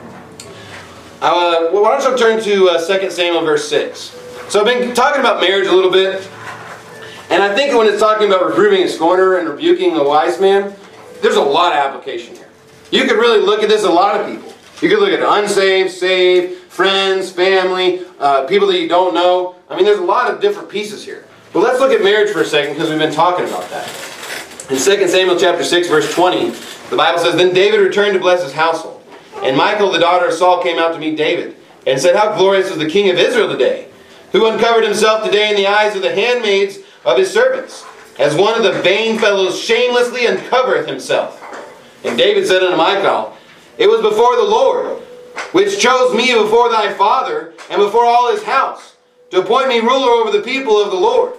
S1: Uh, well, why don't you turn to uh, Second Samuel verse six. So I've been talking about marriage a little bit. And I think when it's talking about reproving a scorner and rebuking a wise man, there's a lot of application here. You could really look at this, a lot of people. You could look at unsaved, saved, friends, family, uh, people that you don't know. I mean, there's a lot of different pieces here. But let's look at marriage for a second, because we've been talking about that. In Second Samuel chapter six, verse twenty, the Bible says, Then David returned to bless his household. And Michal, the daughter of Saul, came out to meet David, and said, How glorious is the king of Israel today, who uncovered himself today in the eyes of the handmaids of his servants, as one of the vain fellows shamelessly uncovereth himself. And David said unto Michal, It was before the Lord, which chose me before thy father, and before all his house, to appoint me ruler over the people of the Lord.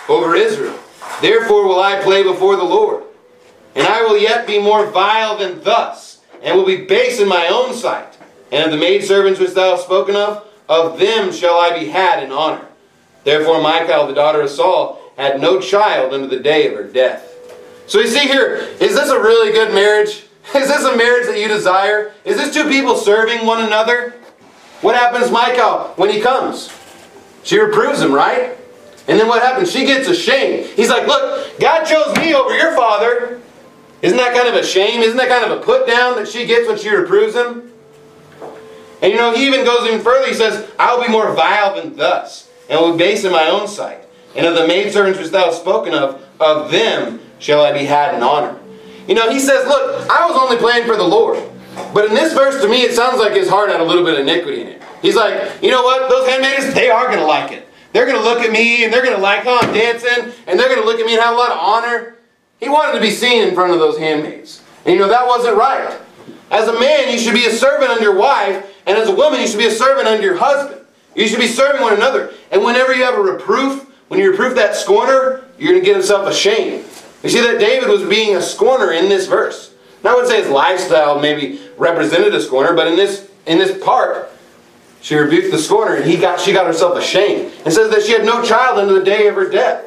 S1: over Israel. Therefore will I play before the Lord. And I will yet be more vile than thus, and will be base in my own sight. And of the maidservants which thou hast spoken of, of them shall I be had in honor. Therefore Michal, the daughter of Saul, had no child unto the day of her death. So you see here, is this a really good marriage? Is this a marriage that you desire? Is this two people serving one another? What happens to Michal when he comes? She reproves him, right? And then what happens? She gets ashamed. He's like, look, God chose me over your father. Isn't that kind of a shame? Isn't that kind of a put down that she gets when she reproves him? And you know, he even goes even further. He says, I'll be more vile than thus, and will be base in my own sight. And of the maidservants which thou hast spoken of, of them shall I be had in honor. You know, he says, look, I was only playing for the Lord. But in this verse, to me, it sounds like his heart had a little bit of iniquity in it. He's like, you know what? Those handmaidens, they are going to like it. They're going to look at me, and they're going to like how I'm dancing, and they're going to look at me and have a lot of honor. He wanted to be seen in front of those handmaids. And you know, that wasn't right. As a man, you should be a servant under your wife, and as a woman, you should be a servant under your husband. You should be serving one another. And whenever you have a reproof, when you reproof that scorner, you're going to get himself ashamed. You see that David was being a scorner in this verse. Now, I would say his lifestyle maybe represented a scorner, but in this in this part, she rebuked the scorner, and he got she got herself ashamed. It says that she had no child unto the day of her death.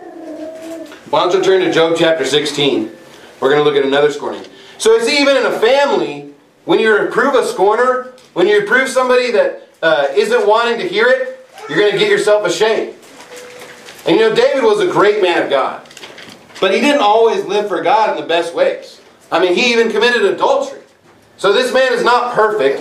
S1: Why don't you turn to Job chapter sixteen? We're going to look at another scorning. So you see, even in a family, when you reprove a scorner, when you reprove somebody that uh, isn't wanting to hear it, you're going to get yourself ashamed. And you know, David was a great man of God. But he didn't always live for God in the best ways. I mean, he even committed adultery. So this man is not perfect.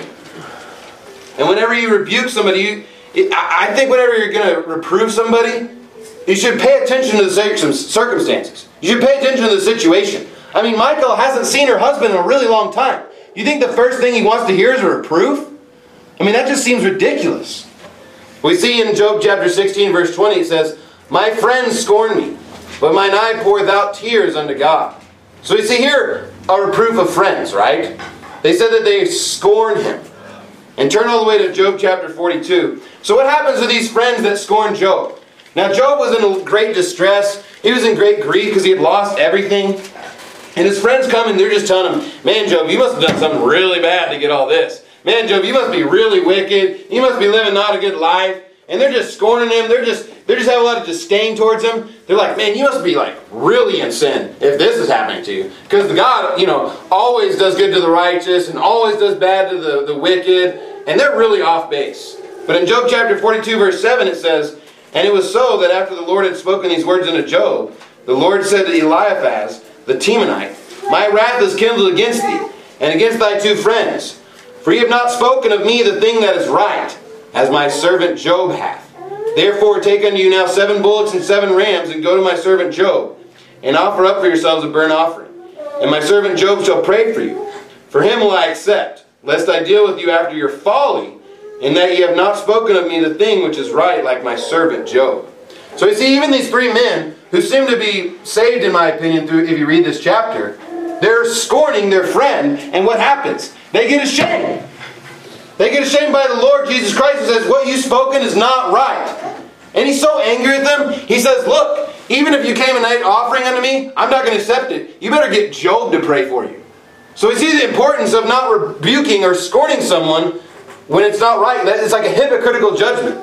S1: And whenever you rebuke somebody, you, it, I think whenever you're going to reprove somebody, you should pay attention to the circumstances. You should pay attention to the situation. I mean, Michal hasn't seen her husband in a really long time. You think the first thing he wants to hear is a reproof? I mean, that just seems ridiculous. We see in Job chapter sixteen, verse twenty, it says, my friends scorn me, but mine eye poureth out tears unto God. So we see here a reproof of friends, right? They said that they scorned him. And turn all the way to Job chapter forty-two. So what happens to these friends that scorned Job? Now Job was in great distress. He was in great grief because he had lost everything. And his friends come and they're just telling him, man, Job, you must have done something really bad to get all this. Man, Job, you must be really wicked. You must be living not a good life. And they're just scorning him. They're just, they just have a lot of disdain towards him. They're like, man, you must be like really in sin if this is happening to you. Because God, you know, always does good to the righteous and always does bad to the, the wicked. And they're really off base. But in Job chapter forty-two, verse seven, it says, and it was so that after the Lord had spoken these words unto Job, the Lord said to Eliphaz, the Temanite, my wrath is kindled against thee, and against thy two friends. For ye have not spoken of me the thing that is right, as my servant Job hath. Therefore take unto you now seven bullocks and seven rams, and go to my servant Job, and offer up for yourselves a burnt offering. And my servant Job shall pray for you. For him will I accept, lest I deal with you after your folly, in that ye have not spoken of me the thing which is right, like my servant Job. So you see, even these three men, who seem to be saved, in my opinion, through if you read this chapter, they're scorning their friend, and what happens? They get ashamed. They get ashamed by the Lord Jesus Christ and says, what you've spoken is not right. And he's so angry at them, he says, look, even if you came and made offering unto me, I'm not going to accept it. You better get Job to pray for you. So we see the importance of not rebuking or scorning someone when it's not right. It's like a hypocritical judgment.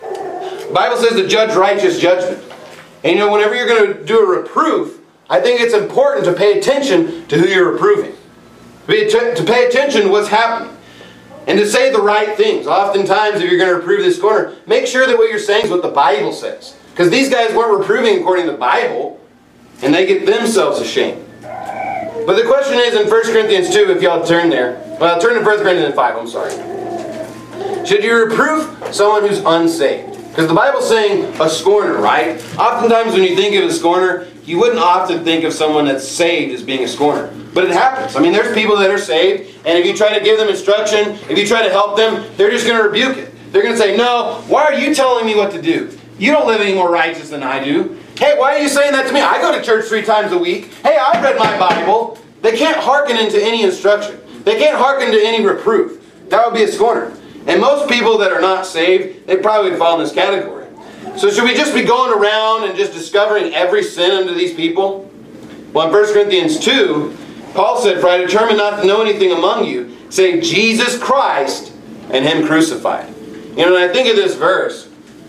S1: The Bible says to judge righteous judgment. And you know, whenever you're going to do a reproof, I think it's important to pay attention to who you're reproving. To pay attention to what's happening. And to say the right things. Oftentimes, if you're going to reprove this scorner, make sure that what you're saying is what the Bible says. Because these guys weren't reproving according to the Bible, and they get themselves ashamed. But the question is in First Corinthians two, if y'all turn there. Well, turn to First Corinthians five, I'm sorry. Should you reprove someone who's unsaved? Because the Bible's saying a scorner, right? Oftentimes when you think of a scorner, you wouldn't often think of someone that's saved as being a scorner. But it happens. I mean, there's people that are saved, and if you try to give them instruction, if you try to help them, they're just going to rebuke it. They're going to say, no, why are you telling me what to do? You don't live any more righteous than I do. Hey, why are you saying that to me? I go to church three times a week. Hey, I read my Bible. They can't hearken into any instruction. They can't hearken to any reproof. That would be a scorner. And most people that are not saved, they probably would fall in this category. So should we just be going around and just discovering every sin unto these people? Well, in First Corinthians two, Paul said, "For I determined not to know anything among you, save Jesus Christ and Him crucified." You know, when I think of this verse,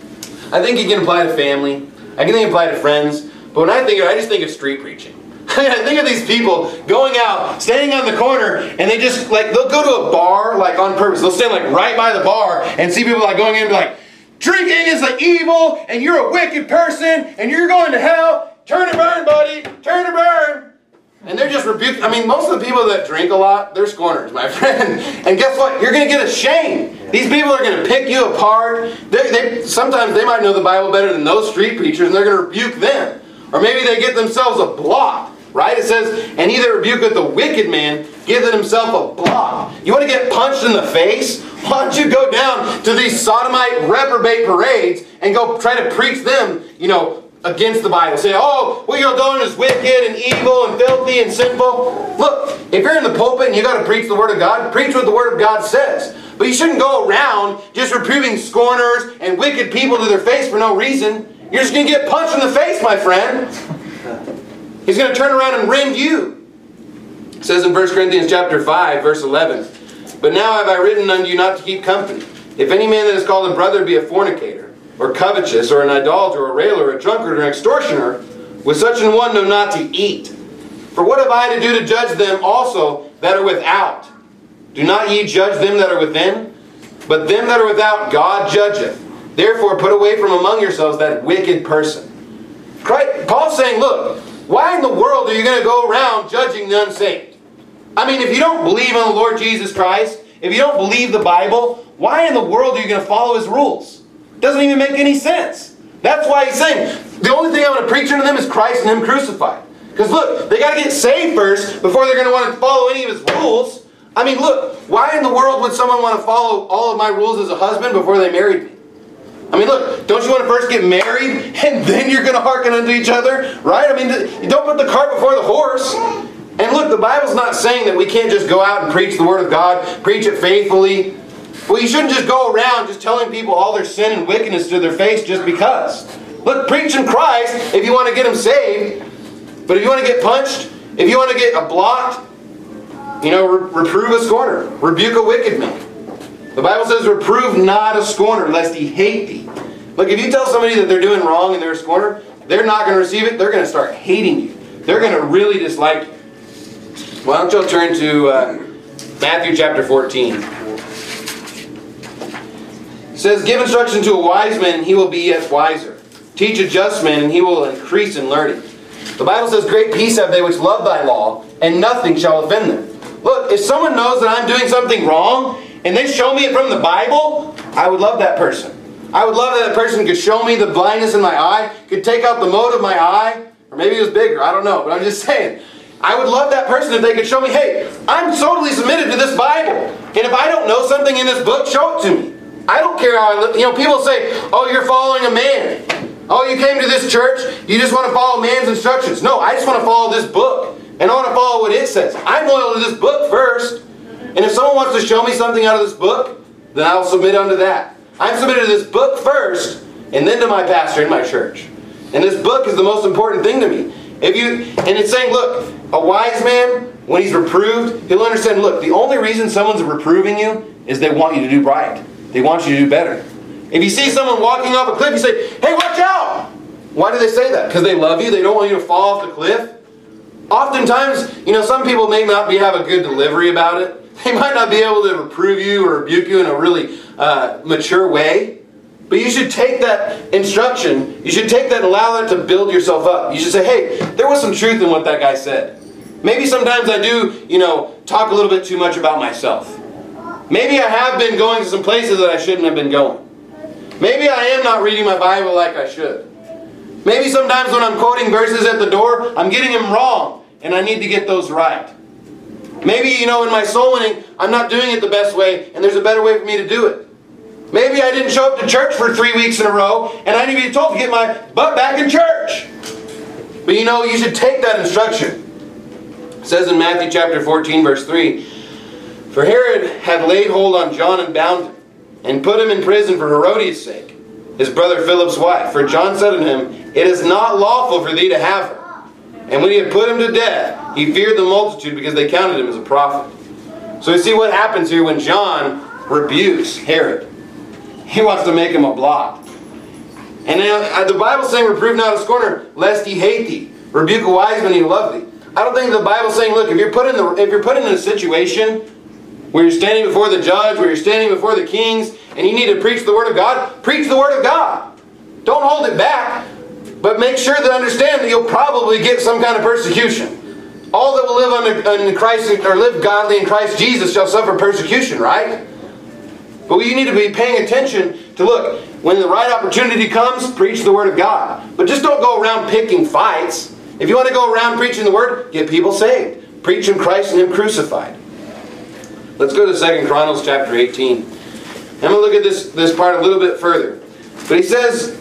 S1: I think it can apply to family. I can think it apply to friends. But when I think of it, I just think of street preaching. I mean, I think of these people going out, standing on the corner, and they just, like, they'll go to a bar, like, on purpose. They'll stand, like, right by the bar and see people, like, going in and be like, "Drinking is like evil, and you're a wicked person, and you're going to hell. Turn and burn, buddy. Turn and burn." And they're just rebuking. I mean, most of the people that drink a lot, they're scorners, my friend. And guess what? You're going to get ashamed. These people are going to pick you apart. They, they, sometimes they might know the Bible better than those street preachers, and they're going to rebuke them. Or maybe they get themselves a blot, right? It says, "And he that rebuketh the wicked man giveth himself a blot." You want to get punched in the face? Why don't you go down to these sodomite reprobate parades and go try to preach them, you know, against the Bible. Say, "Oh, what you're doing is wicked and evil and filthy and sinful." Look, if you're in the pulpit and you got to preach the Word of God, preach what the Word of God says. But you shouldn't go around just reproving scorners and wicked people to their face for no reason. You're just going to get punched in the face, my friend. He's going to turn around and rend you. It says in First Corinthians chapter five, verse eleven, "But now have I written unto you not to keep company. If any man that is called a brother be a fornicator, or covetous, or an idolater, or a railer, or a drunkard, or an extortioner, with such an one know not to eat. For what have I to do to judge them also that are without? Do not ye judge them that are within? But them that are without God judgeth. Therefore put away from among yourselves that wicked person." Christ, Paul's saying, look, why in the world are you going to go around judging the unsaved? I mean, if you don't believe in the Lord Jesus Christ, if you don't believe the Bible, why in the world are you going to follow His rules? It doesn't even make any sense. That's why he's saying, the only thing I'm going to preach unto them is Christ and Him crucified. Because look, they got to get saved first before they're going to want to follow any of His rules. I mean, look, why in the world would someone want to follow all of my rules as a husband before they married me? I mean, look, don't you want to first get married and then you're going to hearken unto each other? Right? I mean, you don't put the cart before the horse. And look, the Bible's not saying that we can't just go out and preach the Word of God, preach it faithfully. Well, you shouldn't just go around just telling people all their sin and wickedness to their face just because. Look, preach in Christ if you want to get them saved. But if you want to get punched, if you want to get a blot, you know, re- reprove a scorner, rebuke a wicked man. The Bible says, "Reprove not a scorner, lest he hate thee." Look, if you tell somebody that they're doing wrong and they're a scorner, they're not going to receive it. They're going to start hating you. They're going to really dislike you. Why don't you turn to uh, Matthew chapter fourteen. It says, "Give instruction to a wise man, and he will be yet wiser. Teach a just man, and he will increase in learning." The Bible says, "Great peace have they which love thy law, and nothing shall offend them." Look, if someone knows that I'm doing something wrong, and they show me it from the Bible, I would love that person. I would love that that person could show me the blindness in my eye, could take out the mote of my eye, or maybe it was bigger, I don't know, but I'm just saying. I would love that person if they could show me, hey, I'm totally submitted to this Bible, and if I don't know something in this book, show it to me. I don't care how I live. You know, people say, "Oh, you're following a man. Oh, you came to this church, you just want to follow man's instructions." No, I just want to follow this book, and I want to follow what it says. I'm loyal to this book first. And if someone wants to show me something out of this book, then I'll submit unto that. I'm submitted to this book first, and then to my pastor in my church. And this book is the most important thing to me. If you, and it's saying, look, a wise man, when he's reproved, he'll understand, look, the only reason someone's reproving you is they want you to do right. They want you to do better. If you see someone walking off a cliff, you say, "Hey, watch out!" Why do they say that? Because they love you? They don't want you to fall off the cliff? Oftentimes, you know, some people may not be, have a good delivery about it. They might not be able to reprove you or rebuke you in a really uh, mature way. But you should take that instruction, you should take that and allow that to build yourself up. You should say, hey, there was some truth in what that guy said. Maybe sometimes I do, you know, talk a little bit too much about myself. Maybe I have been going to some places that I shouldn't have been going. Maybe I am not reading my Bible like I should. Maybe sometimes when I'm quoting verses at the door, I'm getting them wrong, and I need to get those right. Maybe, you know, in my soul winning, I'm not doing it the best way, and there's a better way for me to do it. Maybe I didn't show up to church for three weeks in a row, and I need to be told to get my butt back in church. But you know, you should take that instruction. It says in Matthew chapter fourteen, verse three, "For Herod had laid hold on John and bound him, and put him in prison for Herodias' sake. his brother Philip's wife. For John said unto him, It is not lawful for thee to have her. And when he had put him to death, he feared the multitude, because they counted him as a prophet. So you see what happens here when John rebukes Herod. He wants to make him a blot. And now the Bible's saying, reprove not a scorner, lest he hate thee. Rebuke a wise man, he love thee. I don't think the Bible's saying, look, if you're put in the if you're put in a situation where you're standing before the judge, where you're standing before the kings, and you need to preach the Word of God, preach the Word of God. Don't hold it back, but make sure to understand that you'll probably get some kind of persecution. All that will live under in Christ or live godly in Christ Jesus shall suffer persecution, right? But you need to be paying attention to, look, when the right opportunity comes, preach the Word of God. But just don't go around picking fights. If you want to go around preaching the Word, get people saved. Preach Him Christ and Him crucified. Let's go to Second Chronicles chapter eighteen. I'm going to look at this, this part a little bit further. But he says,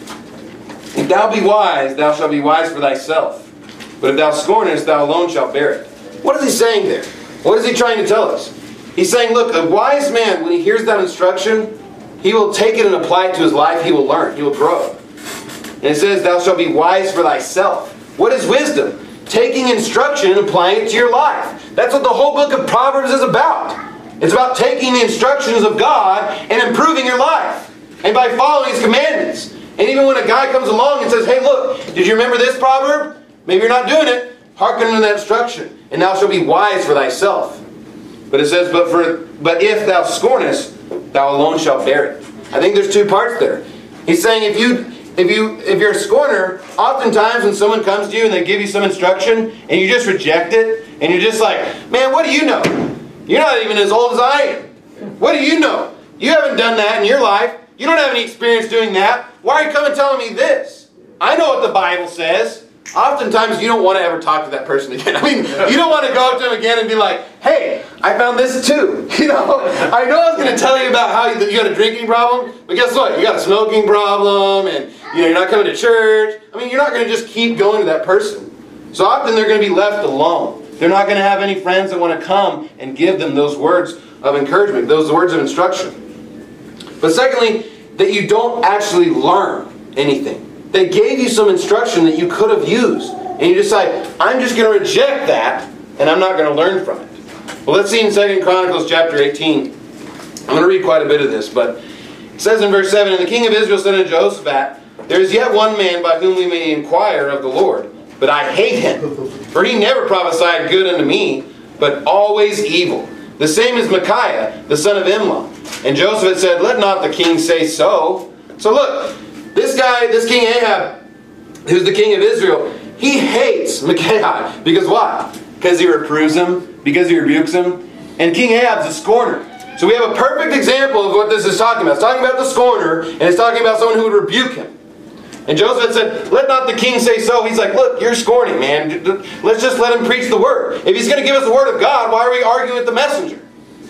S1: If thou be wise, thou shalt be wise for thyself. But if thou scornest, thou alone shalt bear it. What is he saying there? What is he trying to tell us? He's saying, look, a wise man, when he hears that instruction, he will take it and apply it to his life. He will learn. He will grow. And it says, thou shalt be wise for thyself. What is wisdom? Taking instruction and applying it to your life. That's what the whole book of Proverbs is about. It's about taking the instructions of God and improving your life. And by following His commandments. And even when a guy comes along and says, hey, look, did you remember this proverb? Maybe you're not doing it. Hearken to that instruction. And thou shalt be wise for thyself. But it says, but for but if thou scornest, thou alone shalt bear it. I think there's two parts there. He's saying if you if you if you're a scorner, oftentimes when someone comes to you and they give you some instruction and you just reject it, and you're just like, man, what do you know? You're not even as old as I am. What do you know? You haven't done that in your life. You don't have any experience doing that. Why are you coming telling me this? I know what the Bible says. Oftentimes you don't want to ever talk to that person again. I mean, you don't want to go up to him again and be like, hey, I found this too. You know, I know I was going to tell you about how you, you got a drinking problem, but guess what? You got a smoking problem, and you know, you're not coming to church. I mean, you're not going to just keep going to that person. So often they're going to be left alone. They're not going to have any friends that want to come and give them those words of encouragement, those words of instruction. But secondly, that you don't actually learn anything. They gave you some instruction that you could have used. And you decide, I'm just going to reject that, and I'm not going to learn from it. Well, let's see in Second Chronicles chapter eighteen. I'm going to read quite a bit of this, but it says in verse seven, And the king of Israel said unto Jehoshaphat, There is yet one man by whom we may inquire of the Lord, but I hate him. For he never prophesied good unto me, but always evil. The same is Micaiah, the son of Imlah. And Jehoshaphat said, Let not the king say so. So look, this guy, this King Ahab, who's the king of Israel, he hates Micaiah. Because why? Because he reproves him, because he rebukes him. And King Ahab's a scorner. So we have a perfect example of what this is talking about. It's talking about the scorner, and it's talking about someone who would rebuke him. And Joseph said, let not the king say so. He's like, look, you're scorning, man. Let's just let him preach the word. If he's going to give us the word of God, why are we arguing with the messenger?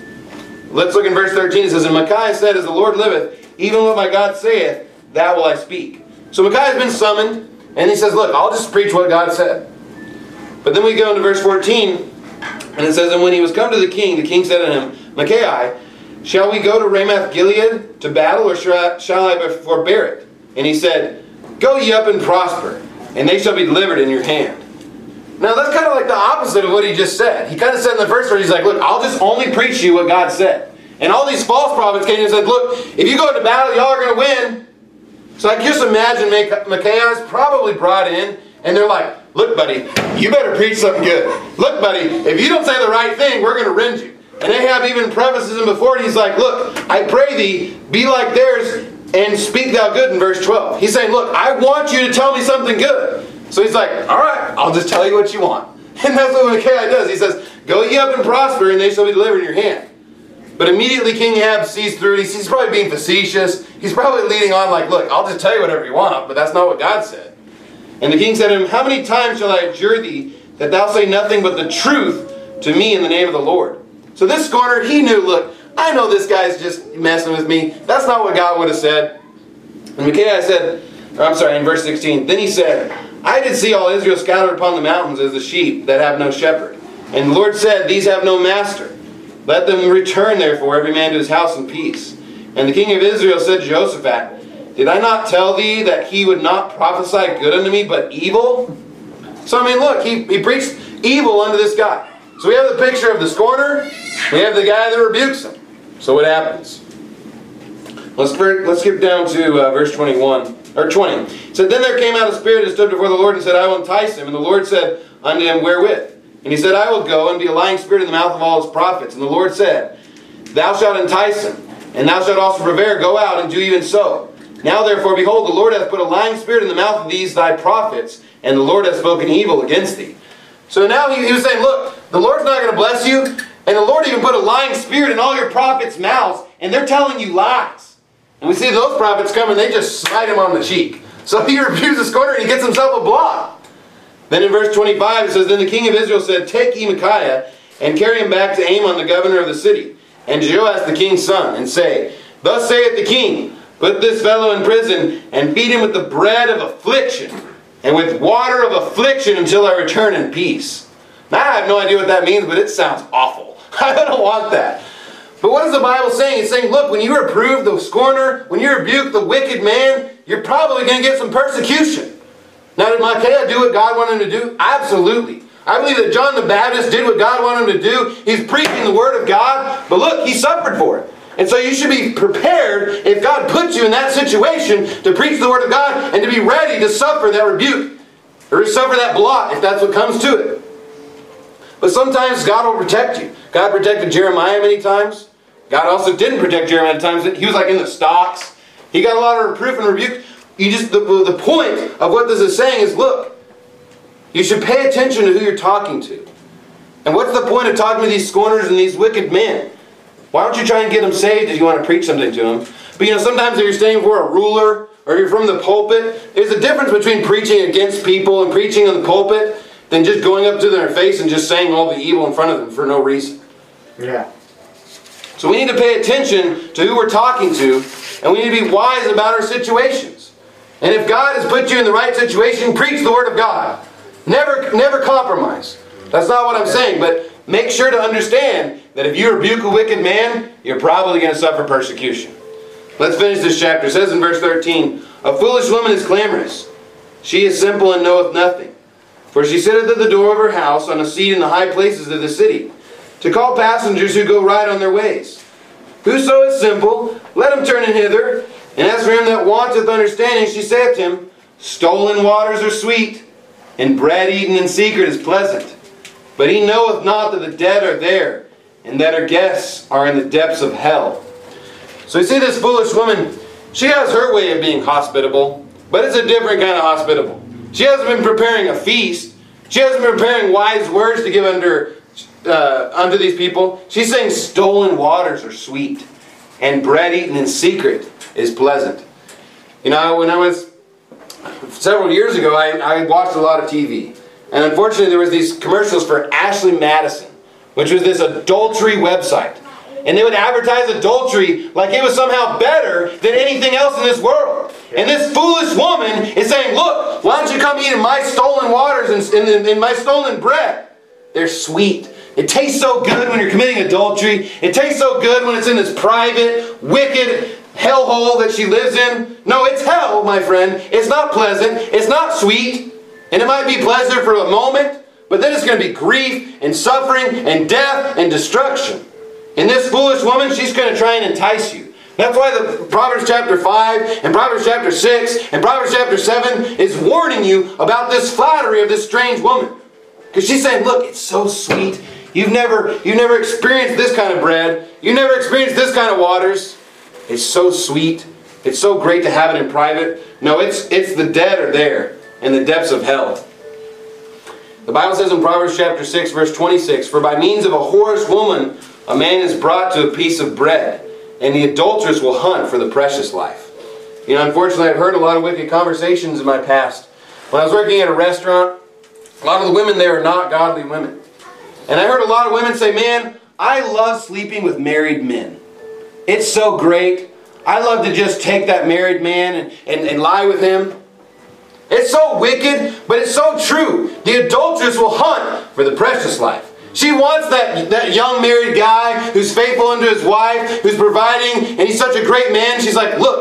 S1: Let's look in verse thirteen. It says, And Micaiah said, As the Lord liveth, even what my God saith, that will I speak. So Micaiah's been summoned, and he says, look, I'll just preach what God said. But then we go into verse fourteen, and it says, And when he was come to the king, the king said unto him, Micaiah, shall we go to Ramoth Gilead to battle, or shall I forbear it? And he said, Go ye up and prosper, and they shall be delivered in your hand. Now that's kind of like the opposite of what he just said. He kind of said in the first verse, he's like, look, I'll just only preach you what God said. And all these false prophets came and said, look, if you go into battle, y'all are going to win. So I can just imagine Micaiah is probably brought in, and they're like, look, buddy, you better preach something good. Look, buddy, if you don't say the right thing, we're going to rend you. And Ahab even prefaces him before it. He's like, look, I pray thee, be like theirs, and speak thou good in verse twelve. He's saying, look, I want you to tell me something good. So he's like, all right, I'll just tell you what you want. And that's what Micaiah does. He says, go ye up and prosper, and they shall be delivered in your hand. But immediately King Ahab sees through it. He's probably being facetious. He's probably leading on like, look, I'll just tell you whatever you want, but that's not what God said. And the king said to him, How many times shall I adjure thee that thou say nothing but the truth to me in the name of the Lord? So this scorner, he knew, look, I know this guy's just messing with me. That's not what God would have said. And Micaiah said, or I'm sorry, in verse sixteen, Then he said, I did see all Israel scattered upon the mountains as the sheep that have no shepherd. And the Lord said, These have no master. Let them return therefore every man to his house in peace. And the king of Israel said to Jehoshaphat, Did I not tell thee that he would not prophesy good unto me, but evil? So I mean, look, he, he preached evil unto this guy. So we have the picture of the scorner. We have the guy that rebukes him. So what happens? Let's, let's skip down to uh, verse twenty-one. Or twenty. It said, Then there came out a spirit and stood before the Lord and said, I will entice him. And the Lord said unto him, Wherewith? And he said, I will go and be a lying spirit in the mouth of all his prophets. And the Lord said, Thou shalt entice him, and thou shalt also prevail. Go out and do even so. Now therefore, behold, the Lord hath put a lying spirit in the mouth of these thy prophets, and the Lord hath spoken evil against thee. So now he, he was saying, look, the Lord's not going to bless you, and the Lord even put a lying spirit in all your prophets' mouths, and they're telling you lies. And we see those prophets come and they just smite him on the cheek. So he rebukes the scorner and he gets himself a block. Then in verse twenty-five it says, Then the king of Israel said, Take ye Micaiah, and carry him back to Amon the governor of the city, and to Joash the king's son, and say, Thus saith the king, Put this fellow in prison, and feed him with the bread of affliction, and with water of affliction until I return in peace. Now I have no idea what that means, but it sounds awful. I don't want that. But what is the Bible saying? It's saying, look, when you reprove the scorner, when you rebuke the wicked man, you're probably going to get some persecution. Now, did Micaiah do what God wanted him to do? Absolutely. I believe that John the Baptist did what God wanted him to do. He's preaching the Word of God, but look, he suffered for it. And so you should be prepared, if God puts you in that situation, to preach the Word of God and to be ready to suffer that rebuke, or to suffer that blot, if that's what comes to it. But sometimes God will protect you. God protected Jeremiah many times. God also didn't protect Jeremiah at times. He was like in the stocks. He got a lot of reproof and rebuke. You just the, the point of what this is saying is, look, you should pay attention to who you're talking to. And what's the point of talking to these scorners and these wicked men? Why don't you try and get them saved if you want to preach something to them? But you know, sometimes if you're staying for a ruler or you're from the pulpit, there's a difference between preaching against people and preaching in the pulpit than just going up to their face and just saying all the evil in front of them for no reason.
S2: Yeah.
S1: So we need to pay attention to who we're talking to, and we need to be wise about our situations. And if God has put you in the right situation, preach the Word of God. Never, never compromise. That's not what I'm saying, but make sure to understand that if you rebuke a wicked man, you're probably going to suffer persecution. Let's finish this chapter. It says in verse thirteen, A foolish woman is clamorous. She is simple and knoweth nothing. For she sitteth at the door of her house on a seat in the high places of the city, to call passengers who go right on their ways. Whoso is simple, let him turn in hither. And as for him that wanteth understanding, she saith to him, Stolen waters are sweet, and bread eaten in secret is pleasant. But he knoweth not that the dead are there, and that her guests are in the depths of hell. So you see this foolish woman, she has her way of being hospitable, but it's a different kind of hospitable. She hasn't been preparing a feast. She hasn't been preparing wise words to give under Uh, unto these people. She's saying stolen waters are sweet, and bread eaten in secret is pleasant. You know, when I was several years ago, I, I watched a lot of T V, and unfortunately there was these commercials for Ashley Madison, which was this adultery website, and they would advertise adultery like it was somehow better than anything else in this world. And this foolish woman is saying, look, why don't you come eat in my stolen waters and in, in, in my stolen bread? They're sweet. It tastes so good when you're committing adultery. It tastes so good when it's in this private, wicked hellhole that she lives in. No, it's hell, my friend. It's not pleasant. It's not sweet. And it might be pleasant for a moment, but then it's going to be grief and suffering and death and destruction. And this foolish woman, she's going to try and entice you. That's why the Proverbs chapter five and Proverbs chapter six and Proverbs chapter seven is warning you about this flattery of this strange woman. Because she's saying, look, it's so sweet. You've never, you've never experienced this kind of bread. You've never experienced this kind of waters. It's so sweet. It's so great to have it in private. No, it's, it's the dead are there in the depths of hell. The Bible says in Proverbs chapter six, verse twenty-six, For by means of a whorish woman a man is brought to a piece of bread, and the adulteress will hunt for the precious life. You know, unfortunately, I've heard a lot of wicked conversations in my past. When I was working at a restaurant, a lot of the women there are not godly women. And I heard a lot of women say, man, I love sleeping with married men. It's so great. I love to just take that married man and, and, and lie with him. It's so wicked, but it's so true. The adulteress will hunt for the precious life. She wants that, that young married guy who's faithful unto his wife, who's providing, and he's such a great man. She's like, look,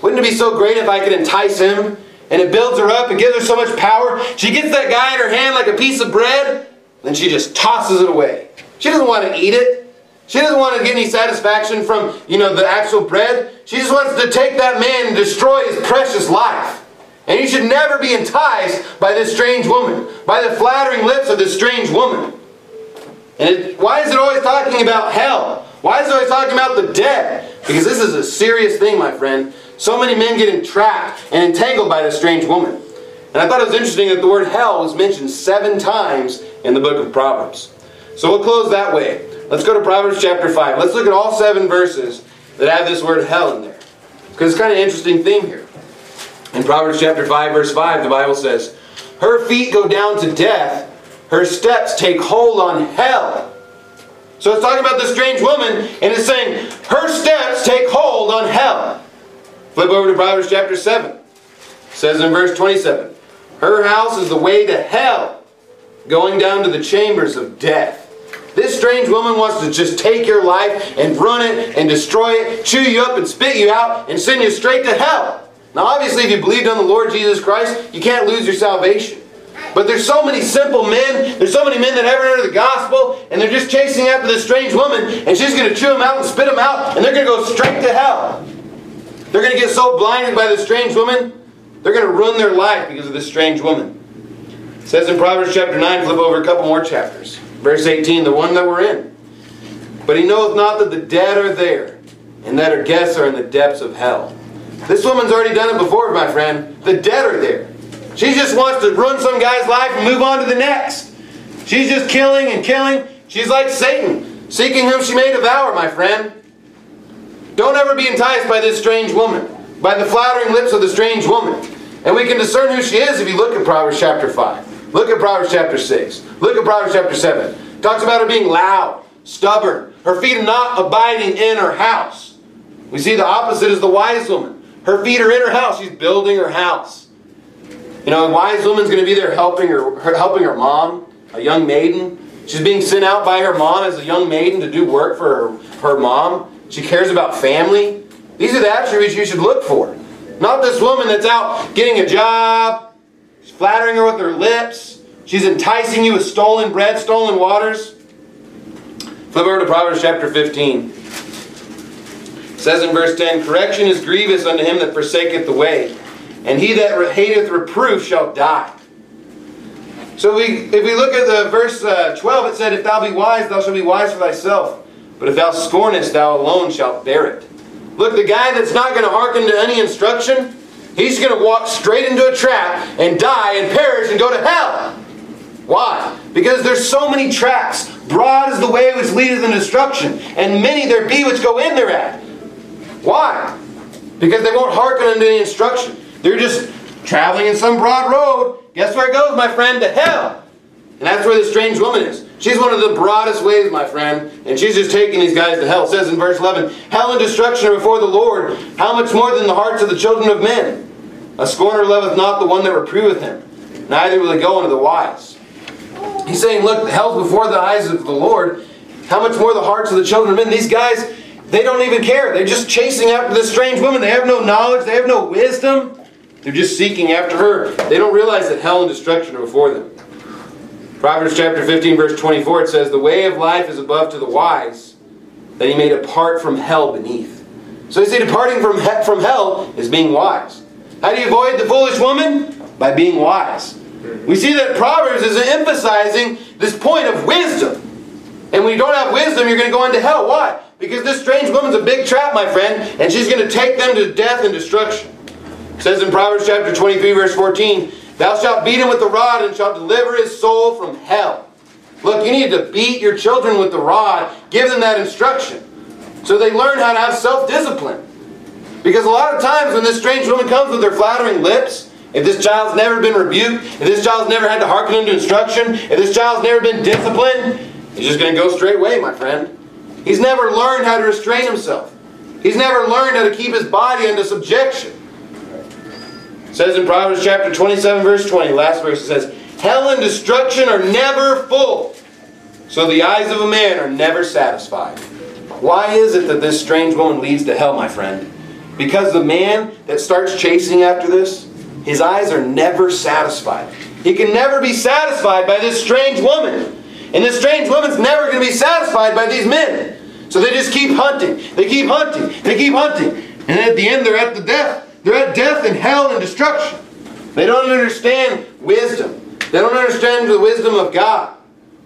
S1: Wouldn't it be so great if I could entice him? And it builds her up and gives her so much power. She gets that guy in her hand like a piece of bread, then she just tosses it away. She doesn't want to eat it. She doesn't want to get any satisfaction from, you know, the actual bread. She just wants to take that man and destroy his precious life. And you should never be enticed by this strange woman, by the flattering lips of this strange woman. And it, why is it always talking about hell? Why is it always talking about the dead? Because this is a serious thing, my friend. So many men get entrapped and entangled by this strange woman. And I thought it was interesting that the word hell was mentioned seven times in the book of Proverbs. So we'll close that way. Let's go to Proverbs chapter five. Let's look at all seven verses that have this word hell in there. Because it's kind of an interesting theme here. In Proverbs chapter five, verse five, the Bible says, "Her feet go down to death, her steps take hold on hell." So it's talking about this strange woman, and it's saying, her steps take hold on hell. Flip over to Proverbs chapter seven. It says in verse twenty-seven, "Her house is the way to hell, going down to the chambers of death." This strange woman wants to just take your life and run it and destroy it, chew you up and spit you out and send you straight to hell. Now obviously if you believed on the Lord Jesus Christ, you can't lose your salvation. But there's so many simple men, there's so many men that haven't heard the gospel, and they're just chasing after this strange woman, and she's going to chew them out and spit them out, and they're going to go straight to hell. They're going to get so blinded by this strange woman, they're going to ruin their life because of this strange woman. It says in Proverbs chapter nine, flip over a couple more chapters. Verse eighteen, the one that we're in. "But he knoweth not that the dead are there, and that her guests are in the depths of hell." This woman's already done it before, my friend. The dead are there. She just wants to ruin some guy's life and move on to the next. She's just killing and killing. She's like Satan, seeking whom she may devour, my friend. Don't ever be enticed by this strange woman, by the flattering lips of the strange woman. And we can discern who she is if you look at Proverbs chapter five. Look at Proverbs chapter six. Look at Proverbs chapter seven. It talks about her being loud, stubborn, her feet not abiding in her house. We see the opposite is the wise woman. Her feet are in her house. She's building her house. You know, a wise woman's going to be there helping her, her, helping her mom, a young maiden. She's being sent out by her mom as a young maiden to do work for her, her mom. She cares about family. These are the attributes you should look for. Not this woman that's out getting a job. She's flattering her with her lips. She's enticing you with stolen bread, stolen waters. Flip over to Proverbs chapter fifteen. It says in verse ten, "Correction is grievous unto him that forsaketh the way, and he that hateth reproof shall die." So we, if we look at the verse uh, twelve, it said, "If thou be wise, thou shalt be wise for thyself. But if thou scornest, thou alone shalt bear it." Look, the guy that's not going to hearken to any instruction, he's going to walk straight into a trap and die and perish and go to hell. Why? Because there's so many traps. Broad is the way which leadeth into destruction, and many there be which go in thereat. Why? Because they won't hearken unto any instruction. They're just traveling in some broad road. Guess where it goes, my friend? To hell. And that's where the strange woman is. She's one of the broadest ways, my friend, and she's just taking these guys to hell. It says in verse eleven, "Hell and destruction are before the Lord, how much more than the hearts of the children of men? A scorner loveth not the one that reproveth him, neither will he go unto the wise." He's saying, look, hell's before the eyes of the Lord, how much more the hearts of the children of men. These guys, they don't even care. They're just chasing after this strange woman. They have no knowledge. They have no wisdom. They're just seeking after her. They don't realize that hell and destruction are before them. Proverbs chapter fifteen, verse twenty-four, it says, "The way of life is above to the wise, that he may depart from hell beneath." So you see, departing from, he from hell is being wise. How do you avoid the foolish woman? By being wise. We see that Proverbs is emphasizing this point of wisdom. And when you don't have wisdom, you're going to go into hell. Why? Because this strange woman's a big trap, my friend, and she's going to take them to death and destruction. It says in Proverbs chapter twenty-three, verse fourteen, "Thou shalt beat him with the rod, and shalt deliver his soul from hell." Look, you need to beat your children with the rod. Give them that instruction, so they learn how to have self-discipline. Because a lot of times when this strange woman comes with her flattering lips, if this child's never been rebuked, if this child's never had to hearken unto instruction, if this child's never been disciplined, he's just going to go straight away, my friend. He's never learned how to restrain himself. He's never learned how to keep his body under subjection. It says in Proverbs chapter twenty-seven, verse twenty, last verse, it says, "Hell and destruction are never full, so the eyes of a man are never satisfied." Why is it that this strange woman leads to hell, my friend? Because the man that starts chasing after this, his eyes are never satisfied. He can never be satisfied by this strange woman. And this strange woman's never going to be satisfied by these men. So they just keep hunting. They keep hunting. They keep hunting. And then at the end they're at the death. They're at death and hell and destruction. They don't understand wisdom. They don't understand the wisdom of God.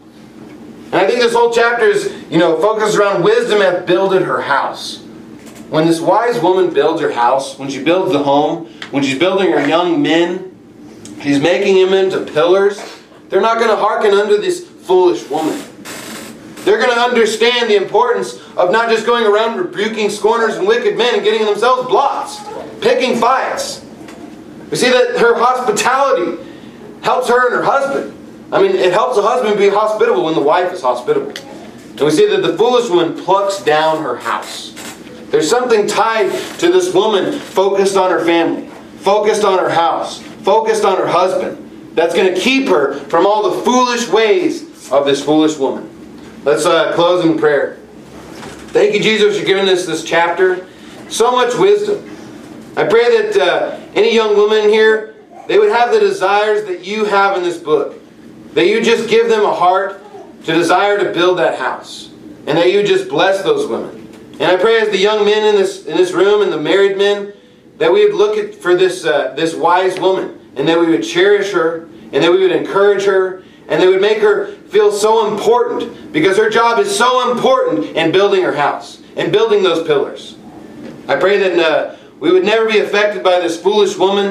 S1: And I think this whole chapter is, you know, focused around wisdom hath builded her house. When this wise woman builds her house, when she builds the home, when she's building her young men, she's making them into pillars. They're not going to hearken unto this foolish woman. They're going to understand the importance of not just going around rebuking scorners and wicked men and getting themselves blots, picking fights. We see that her hospitality helps her and her husband. I mean, it helps the husband be hospitable when the wife is hospitable. And we see that the foolish woman plucks down her house. There's something tied to this woman focused on her family, focused on her house, focused on her husband, that's going to keep her from all the foolish ways of this foolish woman. Let's uh, close in prayer. Thank you, Jesus, for giving us this chapter. So much wisdom. I pray that uh, any young woman here, they would have the desires that you have in this book. That you just give them a heart to desire to build that house. And that you just bless those women. And I pray as the young men in this in this room and the married men, that we would look at for this uh, this wise woman, and that we would cherish her, and that we would encourage her, and that we would make her feel so important, because her job is so important in building her house and building those pillars. I pray that uh, we would never be affected by this foolish woman,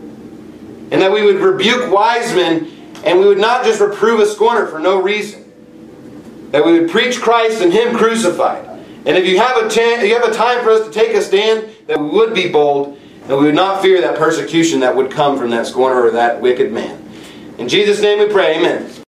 S1: and that we would rebuke wise men, and we would not just reprove a scorner for no reason. That we would preach Christ and Him crucified. And if you have a chance, you have a time for us to take a stand, that we would be bold, and we would not fear that persecution that would come from that scorner or that wicked man. In Jesus' name we pray, amen.